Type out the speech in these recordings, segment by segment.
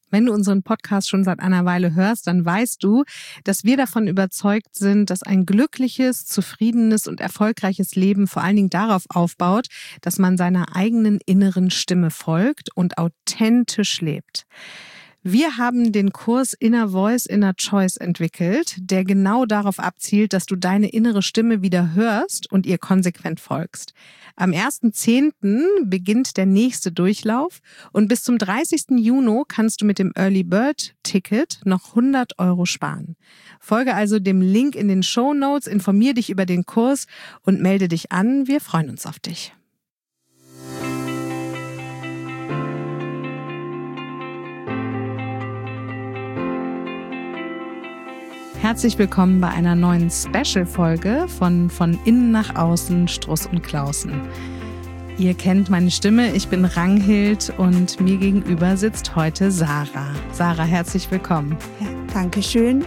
Wenn du unseren Podcast schon seit einer Weile hörst, dann weißt du, dass wir davon überzeugt sind, dass ein glückliches, zufriedenes und erfolgreiches Leben vor allen Dingen darauf aufbaut, dass man seiner eigenen inneren Stimme folgt und authentisch lebt. Wir haben den Kurs Inner Voice, Inner Choice entwickelt, der genau darauf abzielt, dass du deine innere Stimme wieder hörst und ihr konsequent folgst. Am 1.10. beginnt der nächste Durchlauf und bis zum 30. Juni kannst du mit dem Early Bird Ticket noch 100 € sparen. Folge also dem Link in den Shownotes, informier dich über den Kurs und melde dich an. Wir freuen uns auf dich. Herzlich willkommen bei einer neuen Special-Folge von Innen nach Außen, Struss und Klausen. Ihr kennt meine Stimme, ich bin Ranghild und mir gegenüber sitzt heute Sarah. Sarah, herzlich willkommen. Ja, Dankeschön.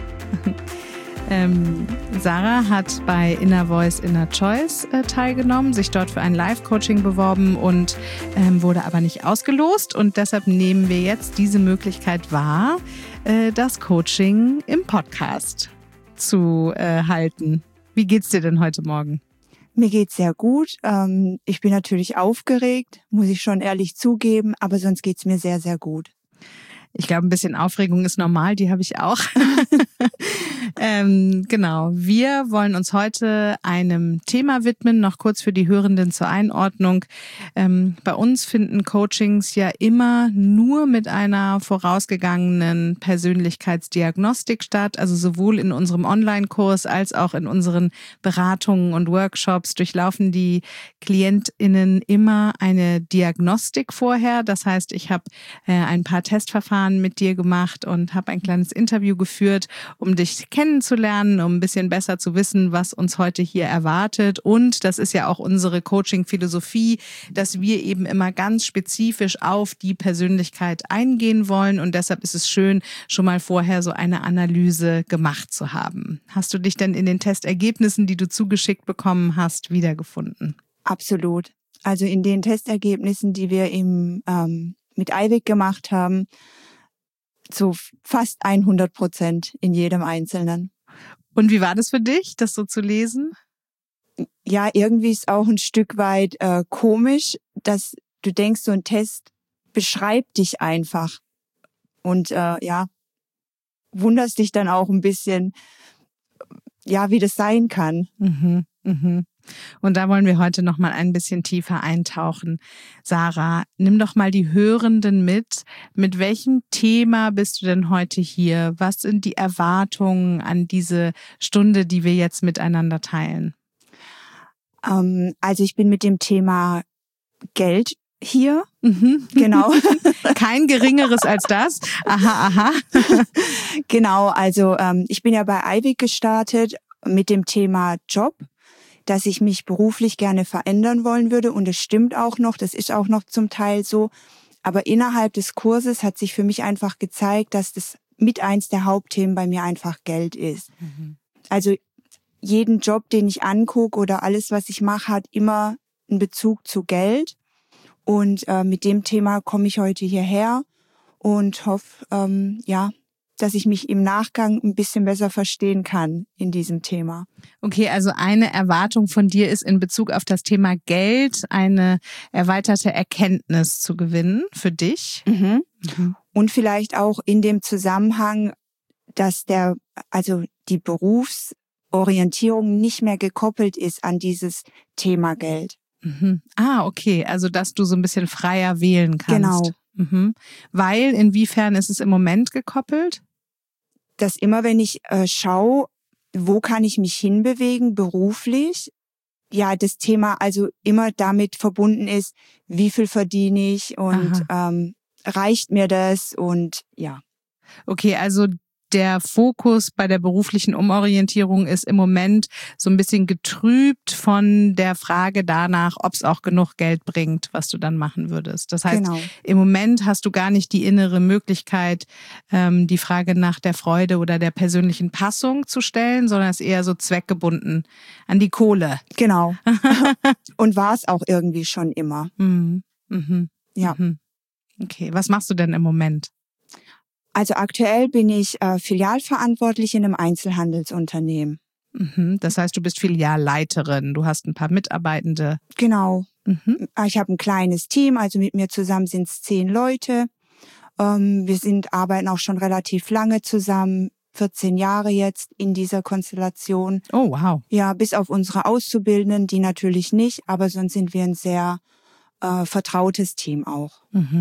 Sarah hat bei Inner Voice, Inner Choice teilgenommen, sich dort für ein Live-Coaching beworben und wurde aber nicht ausgelost. Und deshalb nehmen wir jetzt diese Möglichkeit wahr, das Coaching im Podcast zu halten. Wie geht's dir denn heute Morgen? Mir geht's sehr gut. Ich bin natürlich aufgeregt, muss ich schon ehrlich zugeben, aber sonst geht's mir sehr, sehr gut. Ich glaube, ein bisschen Aufregung ist normal, die habe ich auch. Genau, wir wollen uns heute einem Thema widmen, noch kurz für die Hörenden zur Einordnung. Bei uns finden Coachings ja immer nur mit einer vorausgegangenen Persönlichkeitsdiagnostik statt, also sowohl in unserem Online-Kurs als auch in unseren Beratungen und Workshops durchlaufen die KlientInnen immer eine Diagnostik vorher. Das heißt, ich habe ein paar Testverfahren mit dir gemacht und habe ein kleines Interview geführt, um dich kennenzulernen, um ein bisschen besser zu wissen, was uns heute hier erwartet. Und das ist ja auch unsere Coaching-Philosophie, dass wir eben immer ganz spezifisch auf die Persönlichkeit eingehen wollen. Und deshalb ist es schön, schon mal vorher so eine Analyse gemacht zu haben. Hast du dich denn in den Testergebnissen, die du zugeschickt bekommen hast, wiedergefunden? Absolut. Also in den Testergebnissen, die wir mit Eiweg gemacht haben, zu fast 100% in jedem Einzelnen. Und wie war das für dich, das so zu lesen? Ja, irgendwie ist auch ein Stück weit komisch, dass du denkst, so ein Test beschreibt dich einfach. Und wunderst dich dann auch ein bisschen, ja, wie das sein kann. Mhm, mhm. Und da wollen wir heute noch mal ein bisschen tiefer eintauchen. Sarah, nimm doch mal die Hörenden mit. Mit welchem Thema bist du denn heute hier? Was sind die Erwartungen an diese Stunde, die wir jetzt miteinander teilen? Also ich bin mit dem Thema Geld hier. Mhm. Genau. Kein geringeres als das. Aha, aha. Genau, also ich bin ja bei Eiweg gestartet mit dem Thema Job, dass ich mich beruflich gerne verändern wollen würde. Und das stimmt auch noch, das ist auch noch zum Teil so. Aber innerhalb des Kurses hat sich für mich einfach gezeigt, dass das mit eins der Hauptthemen bei mir einfach Geld ist. Mhm. Also jeden Job, den ich angucke oder alles, was ich mache, hat immer einen Bezug zu Geld. Und mit dem Thema komme ich heute hierher und hoffe, dass ich mich im Nachgang ein bisschen besser verstehen kann in diesem Thema. Okay, also eine Erwartung von dir ist in Bezug auf das Thema Geld eine erweiterte Erkenntnis zu gewinnen für dich. Mhm. Mhm. Und vielleicht auch in dem Zusammenhang, dass die Berufsorientierung nicht mehr gekoppelt ist an dieses Thema Geld. Mhm. Ah, okay, also dass du so ein bisschen freier wählen kannst. Genau. Mhm. Weil, inwiefern ist es im Moment gekoppelt? Dass immer, wenn ich schaue, wo kann ich mich hinbewegen beruflich, ja, das Thema also immer damit verbunden ist, wie viel verdiene ich und reicht mir das und ja. Okay, also der Fokus bei der beruflichen Umorientierung ist im Moment so ein bisschen getrübt von der Frage danach, ob es auch genug Geld bringt, was du dann machen würdest. Das heißt, genau. Im Moment hast du gar nicht die innere Möglichkeit, die Frage nach der Freude oder der persönlichen Passung zu stellen, sondern es ist eher so zweckgebunden an die Kohle. Genau. Und war es auch irgendwie schon immer. Mhm. Mhm. Ja. Mhm. Okay, was machst du denn im Moment? Also aktuell bin ich Filialverantwortlich in einem Einzelhandelsunternehmen. Das heißt, du bist Filialleiterin, du hast ein paar Mitarbeitende. Genau. Ich habe ein kleines Team, also mit mir zusammen sind es 10 Leute. Wir arbeiten auch schon relativ lange zusammen, 14 Jahre jetzt in dieser Konstellation. Oh, wow. Ja, bis auf unsere Auszubildenden, die natürlich nicht, aber sonst sind wir ein sehr vertrautes Team auch.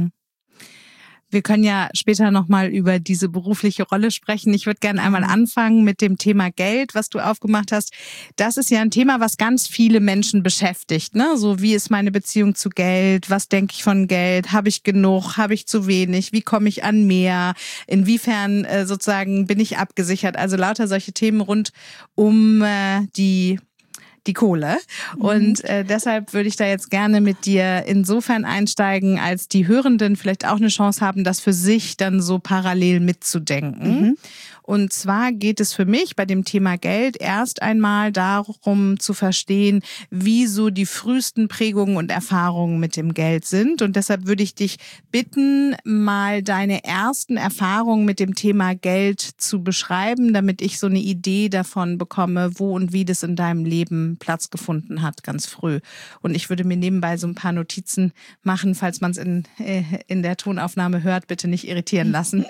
Wir können ja später nochmal über diese berufliche Rolle sprechen. Ich würde gerne einmal anfangen mit dem Thema Geld, was du aufgemacht hast. Das ist ja ein Thema, was ganz viele Menschen beschäftigt, ne? So, wie ist meine Beziehung zu Geld? Was denke ich von Geld? Habe ich genug? Habe ich zu wenig? Wie komme ich an mehr? Inwiefern sozusagen bin ich abgesichert? Also lauter solche Themen rund um die Kohle. Und deshalb würde ich da jetzt gerne mit dir insofern einsteigen, als die Hörenden vielleicht auch eine Chance haben, das für sich dann so parallel mitzudenken. Und zwar geht es für mich bei dem Thema Geld erst einmal darum zu verstehen, wie so die frühesten Prägungen und Erfahrungen mit dem Geld sind. Und deshalb würde ich dich bitten, mal deine ersten Erfahrungen mit dem Thema Geld zu beschreiben, damit ich so eine Idee davon bekomme, wo und wie das in deinem Leben Platz gefunden hat, ganz früh. Und ich würde mir nebenbei so ein paar Notizen machen, falls man es in der Tonaufnahme hört, bitte nicht irritieren lassen.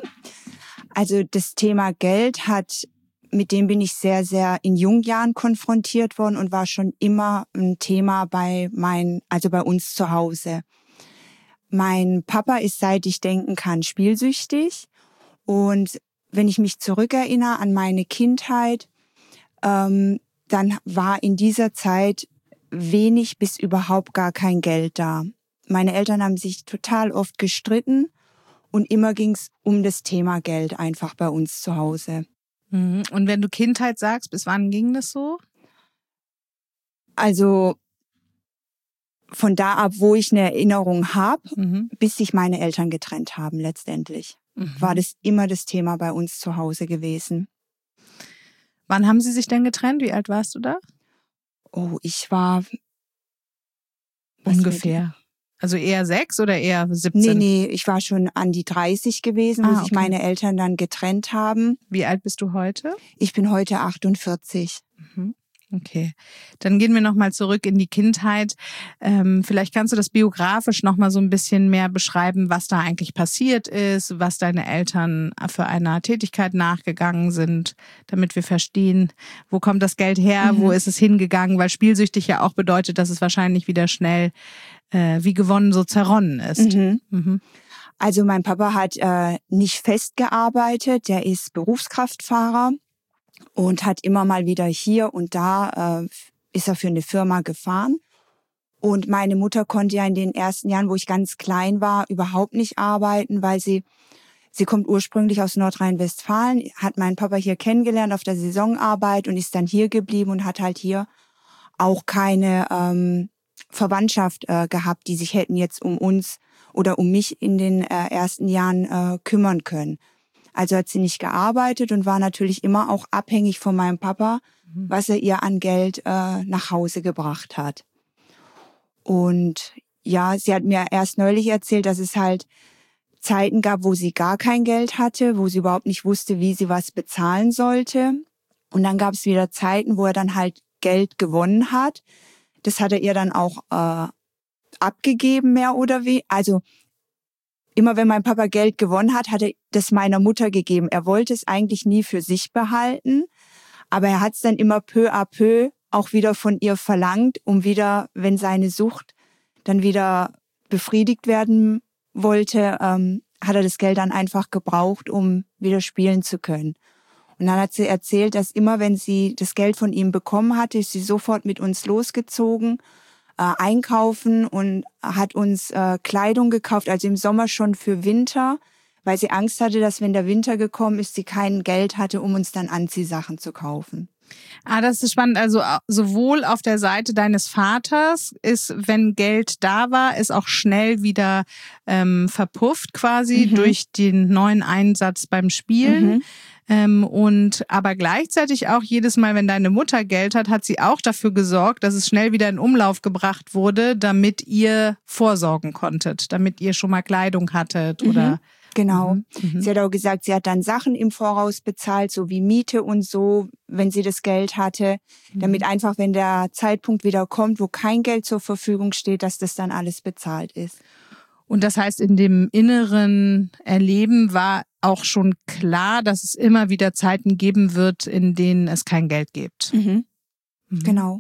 Also das Thema Geld mit dem bin ich sehr, sehr in jungen Jahren konfrontiert worden und war schon immer ein Thema bei uns zu Hause. Mein Papa ist, seit ich denken kann, spielsüchtig. Und wenn ich mich zurückerinnere an meine Kindheit, dann war in dieser Zeit wenig bis überhaupt gar kein Geld da. Meine Eltern haben sich total oft gestritten. Und immer ging's um das Thema Geld einfach bei uns zu Hause. Und wenn du Kindheit sagst, bis wann ging das so? Also von da ab, wo ich eine Erinnerung habe, bis sich meine Eltern getrennt haben letztendlich, war das immer das Thema bei uns zu Hause gewesen. Wann haben sie sich denn getrennt? Wie alt warst du da? Oh, ich war... Ungefähr. Also eher 6 oder eher 17? Nee, ich war schon an die 30 gewesen, wo sich meine Eltern dann getrennt haben. Wie alt bist du heute? Ich bin heute 48. Okay, dann gehen wir nochmal zurück in die Kindheit. Vielleicht kannst du das biografisch nochmal so ein bisschen mehr beschreiben, was da eigentlich passiert ist, was deine Eltern für eine Tätigkeit nachgegangen sind, damit wir verstehen, wo kommt das Geld her, wo ist es hingegangen, weil spielsüchtig ja auch bedeutet, dass es wahrscheinlich wieder schnell wie gewonnen so zerronnen ist. Also mein Papa hat nicht fest gearbeitet, der ist Berufskraftfahrer. Und hat immer mal wieder hier und da ist er für eine Firma gefahren. Und meine Mutter konnte ja in den ersten Jahren, wo ich ganz klein war, überhaupt nicht arbeiten, weil sie kommt ursprünglich aus Nordrhein-Westfalen, hat meinen Papa hier kennengelernt auf der Saisonarbeit und ist dann hier geblieben und hat halt hier auch keine Verwandtschaft gehabt, die sich hätten jetzt um uns oder um mich in den ersten Jahren kümmern können. Also hat sie nicht gearbeitet und war natürlich immer auch abhängig von meinem Papa, was er ihr an Geld nach Hause gebracht hat. Und ja, sie hat mir erst neulich erzählt, dass es halt Zeiten gab, wo sie gar kein Geld hatte, wo sie überhaupt nicht wusste, wie sie was bezahlen sollte. Und dann gab es wieder Zeiten, wo er dann halt Geld gewonnen hat. Das hat er ihr dann auch abgegeben, mehr oder weniger. Also immer wenn mein Papa Geld gewonnen hat, hat er das meiner Mutter gegeben. Er wollte es eigentlich nie für sich behalten, aber er hat es dann immer peu à peu auch wieder von ihr verlangt, um wieder, wenn seine Sucht dann wieder befriedigt werden wollte, hat er das Geld dann einfach gebraucht, um wieder spielen zu können. Und dann hat sie erzählt, dass immer, wenn sie das Geld von ihm bekommen hatte, ist sie sofort mit uns losgezogen, einkaufen und hat uns Kleidung gekauft, also im Sommer schon für Winter, weil sie Angst hatte, dass wenn der Winter gekommen ist, sie kein Geld hatte, um uns dann Anziehsachen zu kaufen. Das ist spannend. Also sowohl auf der Seite deines Vaters ist, wenn Geld da war, ist auch schnell wieder verpufft quasi durch den neuen Einsatz beim Spielen. Und aber gleichzeitig auch jedes Mal, wenn deine Mutter Geld hat sie auch dafür gesorgt, dass es schnell wieder in Umlauf gebracht wurde, damit ihr vorsorgen konntet, damit ihr schon mal Kleidung hattet oder Genau. Sie hat auch gesagt, sie hat dann Sachen im Voraus bezahlt, so wie Miete und so, wenn sie das Geld hatte, damit einfach, wenn der Zeitpunkt wieder kommt, wo kein Geld zur Verfügung steht, dass das dann alles bezahlt ist. Und das heißt, in dem inneren Erleben war auch schon klar, dass es immer wieder Zeiten geben wird, in denen es kein Geld gibt. Genau.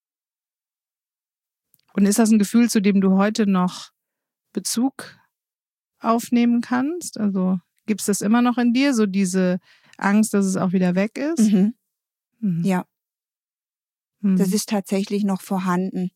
Und ist das ein Gefühl, zu dem du heute noch Bezug aufnehmen kannst? Also gibt es das immer noch in dir, so diese Angst, dass es auch wieder weg ist? Ja. Das ist tatsächlich noch vorhanden.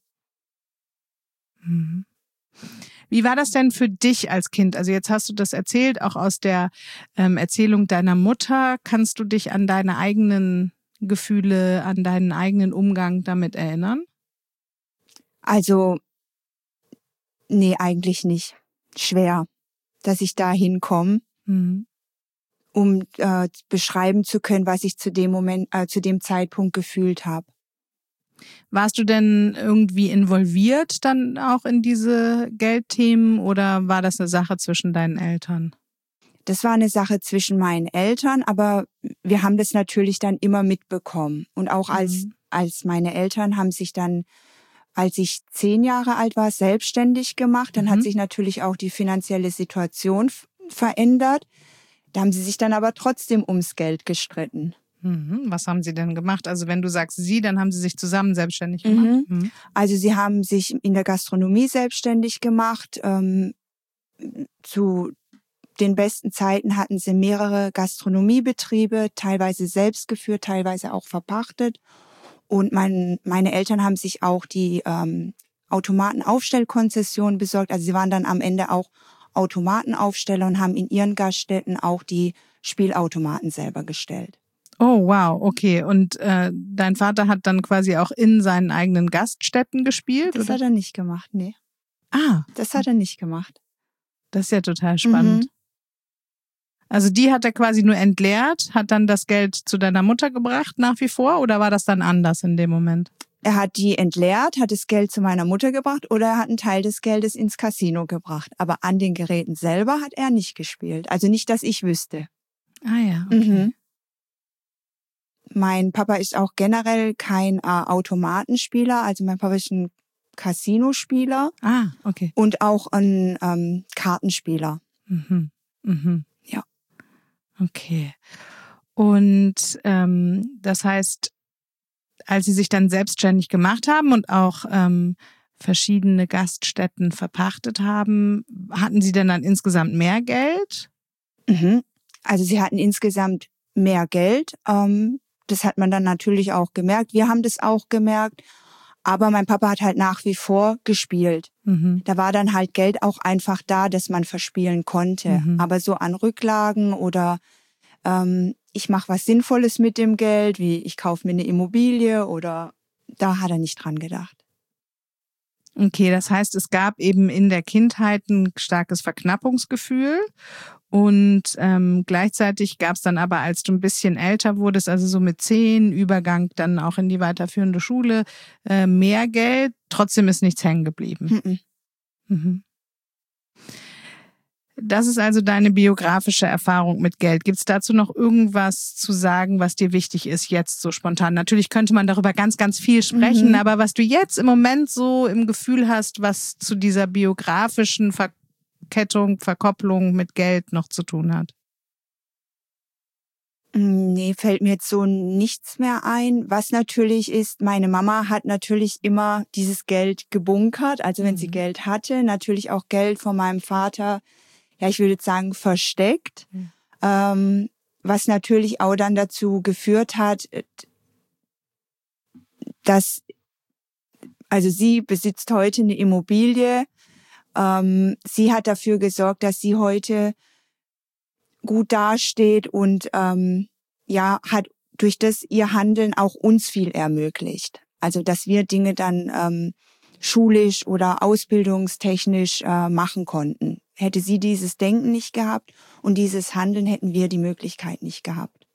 Wie war das denn für dich als Kind? Also jetzt hast du das erzählt, auch aus der Erzählung deiner Mutter. Kannst du dich an deine eigenen Gefühle, an deinen eigenen Umgang damit erinnern? Also, nee, eigentlich nicht. Schwer, dass ich da hinkomme, um beschreiben zu können, was ich zu dem Zeitpunkt gefühlt habe. Warst du denn irgendwie involviert dann auch in diese Geldthemen oder war das eine Sache zwischen deinen Eltern? Das war eine Sache zwischen meinen Eltern, aber wir haben das natürlich dann immer mitbekommen. Und auch als meine Eltern haben sich dann, als ich 10 Jahre alt war, selbstständig gemacht. Dann hat sich natürlich auch die finanzielle Situation verändert. Da haben sie sich dann aber trotzdem ums Geld gestritten. Was haben sie denn gemacht? Also wenn du sagst sie, dann haben sie sich zusammen selbstständig gemacht? Also sie haben sich in der Gastronomie selbstständig gemacht. Zu den besten Zeiten hatten sie mehrere Gastronomiebetriebe, teilweise selbst geführt, teilweise auch verpachtet. Und meine Eltern haben sich auch die Automatenaufstellkonzession besorgt. Also sie waren dann am Ende auch Automatenaufsteller und haben in ihren Gaststätten auch die Spielautomaten selber gestellt. Oh, wow, okay. Und dein Vater hat dann quasi auch in seinen eigenen Gaststätten gespielt? Das hat er nicht gemacht, nee. Das hat er nicht gemacht. Das ist ja total spannend. Also die hat er quasi nur entleert, hat dann das Geld zu deiner Mutter gebracht nach wie vor oder war das dann anders in dem Moment? Er hat die entleert, hat das Geld zu meiner Mutter gebracht oder er hat einen Teil des Geldes ins Casino gebracht. Aber an den Geräten selber hat er nicht gespielt. Also nicht, dass ich wüsste. Ah ja, okay. Mein Papa ist auch generell kein Automatenspieler. Also mein Papa ist ein Casinospieler. Ah, okay. Und auch ein Kartenspieler. Ja. Okay. Und das heißt, als Sie sich dann selbstständig gemacht haben und auch verschiedene Gaststätten verpachtet haben, hatten Sie denn dann insgesamt mehr Geld? Also Sie hatten insgesamt mehr Geld. Das hat man dann natürlich auch gemerkt. Wir haben das auch gemerkt. Aber mein Papa hat halt nach wie vor gespielt. Da war dann halt Geld auch einfach da, das man verspielen konnte. Aber so an Rücklagen oder ich mache was Sinnvolles mit dem Geld, wie ich kaufe mir eine Immobilie oder da hat er nicht dran gedacht. Okay, das heißt, es gab eben in der Kindheit ein starkes Verknappungsgefühl und gleichzeitig gab es dann aber, als du ein bisschen älter wurdest, also so mit 10, Übergang dann auch in die weiterführende Schule, mehr Geld, trotzdem ist nichts hängen geblieben. Das ist also deine biografische Erfahrung mit Geld. Gibt es dazu noch irgendwas zu sagen, was dir wichtig ist jetzt so spontan? Natürlich könnte man darüber ganz, ganz viel sprechen, aber was du jetzt im Moment so im Gefühl hast, was zu dieser biografischen Verkettung, Verkopplung mit Geld noch zu tun hat? Nee, fällt mir jetzt so nichts mehr ein. Was natürlich ist, meine Mama hat natürlich immer dieses Geld gebunkert. Also wenn sie Geld hatte, natürlich auch Geld von meinem Vater, ja, ich würde jetzt sagen, versteckt. Was natürlich auch dann dazu geführt hat, dass, also sie besitzt heute eine Immobilie. Sie hat dafür gesorgt, dass sie heute gut dasteht und ja, hat durch das ihr Handeln auch uns viel ermöglicht. Also dass wir Dinge dann schulisch oder ausbildungstechnisch machen konnten. Hätte sie dieses Denken nicht gehabt und dieses Handeln, hätten wir die Möglichkeit nicht gehabt.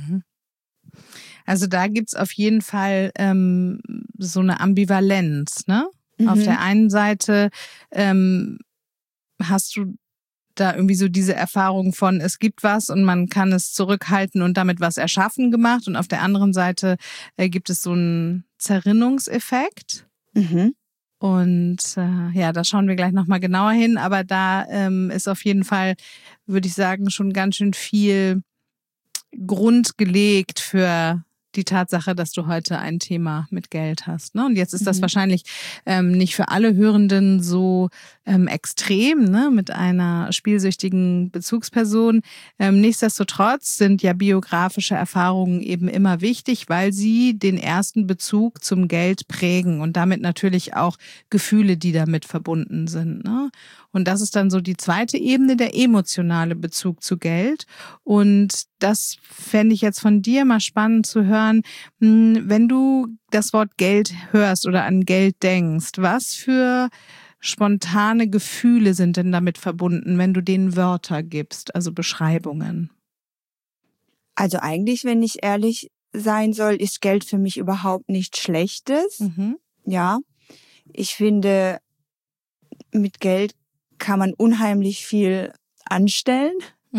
Also da gibt's auf jeden Fall so eine Ambivalenz, ne? Auf der einen Seite hast du da irgendwie so diese Erfahrung von, es gibt was und man kann es zurückhalten und damit was erschaffen gemacht. Und auf der anderen Seite gibt es so einen Zerrinnungseffekt. Mhm. Und ja, da schauen wir gleich nochmal genauer hin. Aber da ist auf jeden Fall, würde ich sagen, schon ganz schön viel Grund gelegt für die Tatsache, dass du heute ein Thema mit Geld hast. Ne? Und jetzt ist das wahrscheinlich nicht für alle Hörenden so extrem, ne? Mit einer spielsüchtigen Bezugsperson. Nichtsdestotrotz sind ja biografische Erfahrungen eben immer wichtig, weil sie den ersten Bezug zum Geld prägen und damit natürlich auch Gefühle, die damit verbunden sind. Ne? Und das ist dann so die zweite Ebene, der emotionale Bezug zu Geld. Und das fände ich jetzt von dir mal spannend zu hören, wenn du das Wort Geld hörst oder an Geld denkst, was für spontane Gefühle sind denn damit verbunden, wenn du denen Wörter gibst, also Beschreibungen? Also eigentlich, wenn ich ehrlich sein soll, ist Geld für mich überhaupt nichts Schlechtes. Ja, ich finde, mit Geld kann man unheimlich viel anstellen.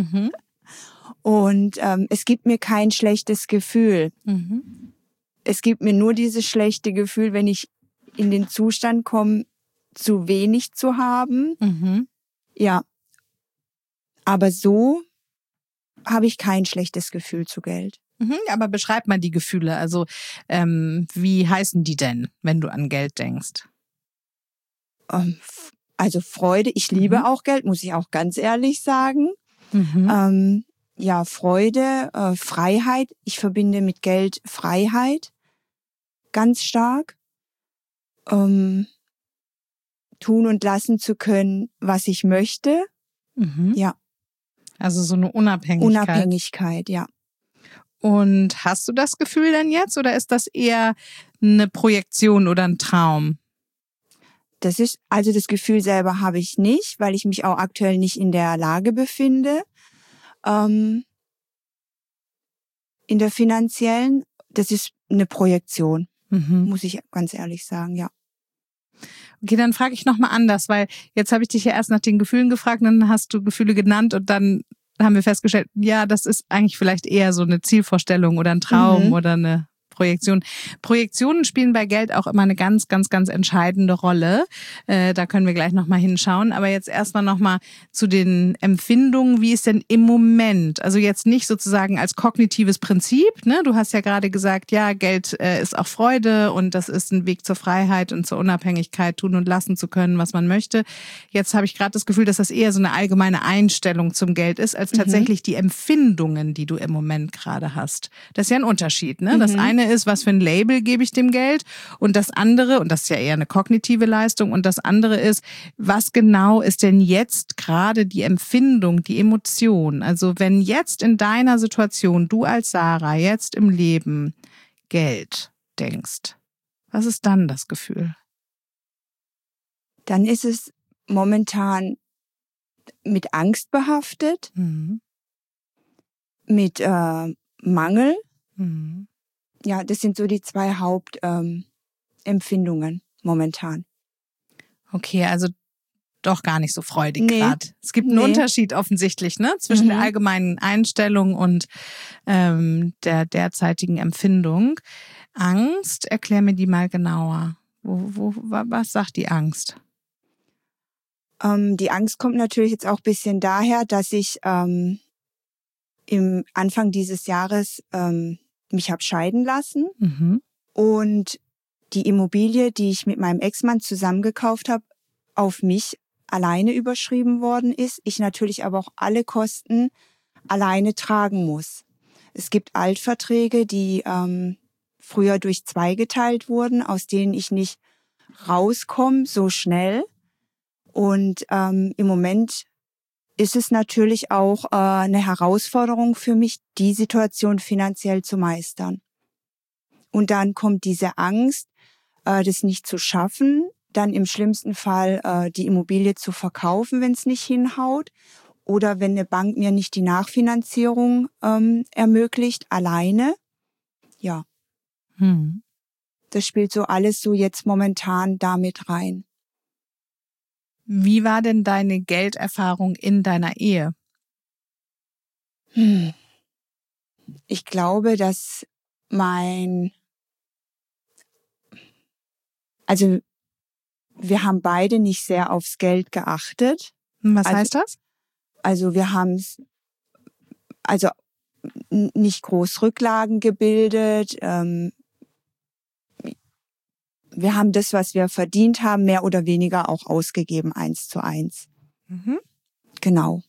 Und es gibt mir kein schlechtes Gefühl. Es gibt mir nur dieses schlechte Gefühl, wenn ich in den Zustand komme, zu wenig zu haben. Ja, aber so habe ich kein schlechtes Gefühl zu Geld. Aber beschreib mal die Gefühle. Also wie heißen die denn, wenn du an Geld denkst? Also Freude. Ich liebe auch Geld, muss ich auch ganz ehrlich sagen. Ja, Freude, Freiheit. Ich verbinde mit Geld Freiheit ganz stark. Tun und lassen zu können, was ich möchte. Ja. Also so eine Unabhängigkeit. Unabhängigkeit, ja. Und hast du das Gefühl denn jetzt oder ist das eher eine Projektion oder ein Traum? Also das Gefühl selber habe ich nicht, weil ich mich auch aktuell nicht in der Lage befinde. In der finanziellen, das ist eine Projektion, muss ich ganz ehrlich sagen, ja. Okay, dann frage ich nochmal anders, weil jetzt habe ich dich ja erst nach den Gefühlen gefragt, dann hast du Gefühle genannt und dann haben wir festgestellt, ja, das ist eigentlich vielleicht eher so eine Zielvorstellung oder ein Traum oder eine Projektion. Projektionen spielen bei Geld auch immer eine ganz, ganz, ganz entscheidende Rolle. Da können wir gleich nochmal hinschauen. Aber jetzt erstmal nochmal zu den Empfindungen. Wie ist denn im Moment? Also jetzt nicht sozusagen als kognitives Prinzip. Ne? Du hast ja gerade gesagt, ja, Geld ist auch Freude und das ist ein Weg zur Freiheit und zur Unabhängigkeit, tun und lassen zu können, was man möchte. Jetzt habe ich gerade das Gefühl, dass das eher so eine allgemeine Einstellung zum Geld ist, als tatsächlich die Empfindungen, die du im Moment gerade hast. Das ist ja ein Unterschied. Ne? Das eine ist, was für ein Label gebe ich dem Geld und das andere, und das ist ja eher eine kognitive Leistung, und das andere ist, was genau ist denn jetzt gerade die Empfindung, die Emotion? Also wenn jetzt in deiner Situation, du als Sarah, jetzt im Leben Geld denkst, was ist dann das Gefühl? Dann ist es momentan mit Angst behaftet, mit Mangel. Ja, das sind so die zwei Hauptempfindungen momentan. Okay, also doch gar nicht so freudig gerade. Es gibt einen Nee. Unterschied offensichtlich, ne, zwischen der allgemeinen Einstellung und der derzeitigen Empfindung. Angst, erklär mir die mal genauer. Was sagt die Angst? Die Angst kommt natürlich jetzt auch ein bisschen daher, dass ich im Anfang dieses Jahres mich habe scheiden lassen und die Immobilie, die ich mit meinem Ex-Mann zusammen gekauft habe, auf mich alleine überschrieben worden ist. Ich natürlich aber auch alle Kosten alleine tragen muss. Es gibt Altverträge, die früher durch 2 geteilt wurden, aus denen ich nicht rauskomme so schnell. Und im Moment ist es natürlich auch eine Herausforderung für mich, die Situation finanziell zu meistern. Und dann kommt diese Angst, das nicht zu schaffen, dann im schlimmsten Fall die Immobilie zu verkaufen, wenn es nicht hinhaut, oder wenn eine Bank mir nicht die Nachfinanzierung ermöglicht, alleine. Ja, das spielt so alles so jetzt momentan damit rein. Wie war denn deine Gelderfahrung in deiner Ehe? Ich glaube, dass wir haben beide nicht sehr aufs Geld geachtet. Was heißt das? Also wir haben nicht groß Rücklagen gebildet. Wir haben das, was wir verdient haben, mehr oder weniger auch ausgegeben, 1:1. Mhm. Genau.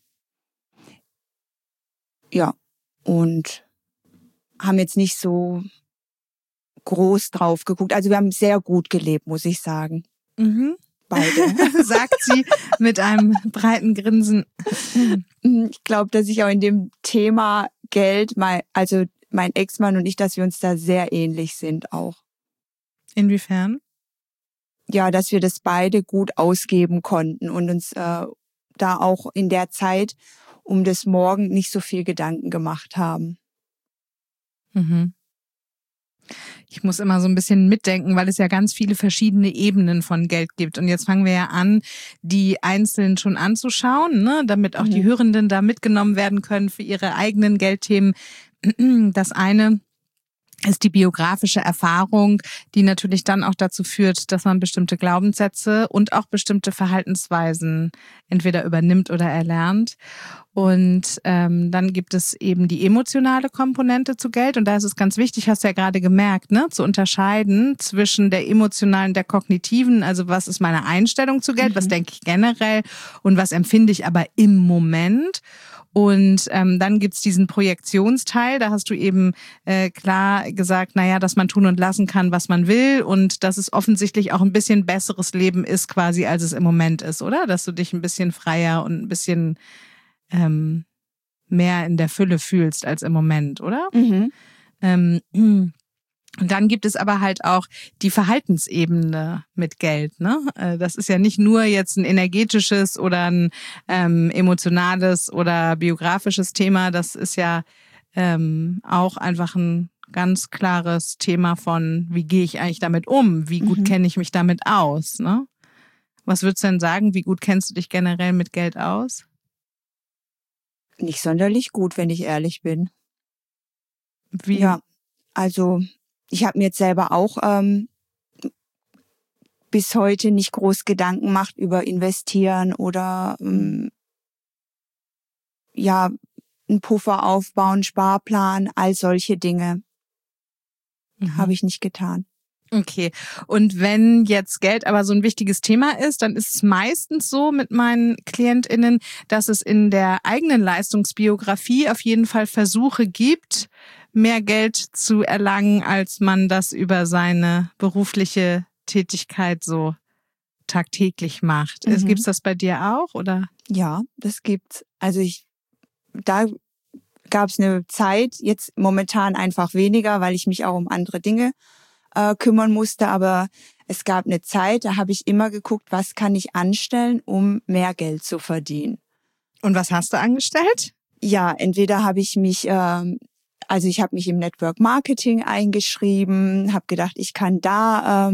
Ja, und haben jetzt nicht so groß drauf geguckt. Also wir haben sehr gut gelebt, muss ich sagen. Mhm. Beide. Sagt sie mit einem breiten Grinsen. Ich glaube, dass ich auch in dem Thema Geld, mein Ex-Mann und ich, dass wir uns da sehr ähnlich sind auch. Inwiefern? Ja, dass wir das beide gut ausgeben konnten und uns da auch in der Zeit um das Morgen nicht so viel Gedanken gemacht haben. Mhm. Ich muss immer so ein bisschen mitdenken, weil es ja ganz viele verschiedene Ebenen von Geld gibt. Und jetzt fangen wir ja an, die einzeln schon anzuschauen, ne, damit auch die Hörenden da mitgenommen werden können für ihre eigenen Geldthemen. Das eine ist die biografische Erfahrung, die natürlich dann auch dazu führt, dass man bestimmte Glaubenssätze und auch bestimmte Verhaltensweisen entweder übernimmt oder erlernt. Und dann gibt es eben die emotionale Komponente zu Geld. Und da ist es ganz wichtig, hast du ja gerade gemerkt, ne, zu unterscheiden zwischen der emotionalen, der kognitiven, also was ist meine Einstellung zu Geld, was denke ich generell und was empfinde ich aber im Moment. Und dann gibt's diesen Projektionsteil, da hast du eben klar gesagt, naja, dass man tun und lassen kann, was man will und dass es offensichtlich auch ein bisschen besseres Leben ist quasi, als es im Moment ist, oder? Dass du dich ein bisschen freier und ein bisschen mehr in der Fülle fühlst als im Moment, oder? Und dann gibt es aber halt auch die Verhaltensebene mit Geld, ne? Das ist ja nicht nur jetzt ein energetisches oder ein emotionales oder biografisches Thema. Das ist ja auch einfach ein ganz klares Thema von, wie gehe ich eigentlich damit um? Wie gut kenne ich mich damit aus, ne? Was würdest du denn sagen? Wie gut kennst du dich generell mit Geld aus? Nicht sonderlich gut, wenn ich ehrlich bin. Wie? Ja, also ich habe mir jetzt selber auch bis heute nicht groß Gedanken gemacht über Investieren oder einen Puffer aufbauen, Sparplan, all solche Dinge habe ich nicht getan. Okay. Und wenn jetzt Geld aber so ein wichtiges Thema ist, dann ist es meistens so mit meinen KlientInnen, dass es in der eigenen Leistungsbiografie auf jeden Fall Versuche gibt, mehr Geld zu erlangen, als man das über seine berufliche Tätigkeit so tagtäglich macht. Gibt's das bei dir auch, oder? Ja, das gibt's. Also da gab's eine Zeit, jetzt momentan einfach weniger, weil ich mich auch um andere Dinge kümmern musste, aber es gab eine Zeit, da habe ich immer geguckt, was kann ich anstellen, um mehr Geld zu verdienen. Und was hast du angestellt? Ja, entweder habe ich mich, ich habe mich im Network Marketing eingeschrieben, habe gedacht, ich kann da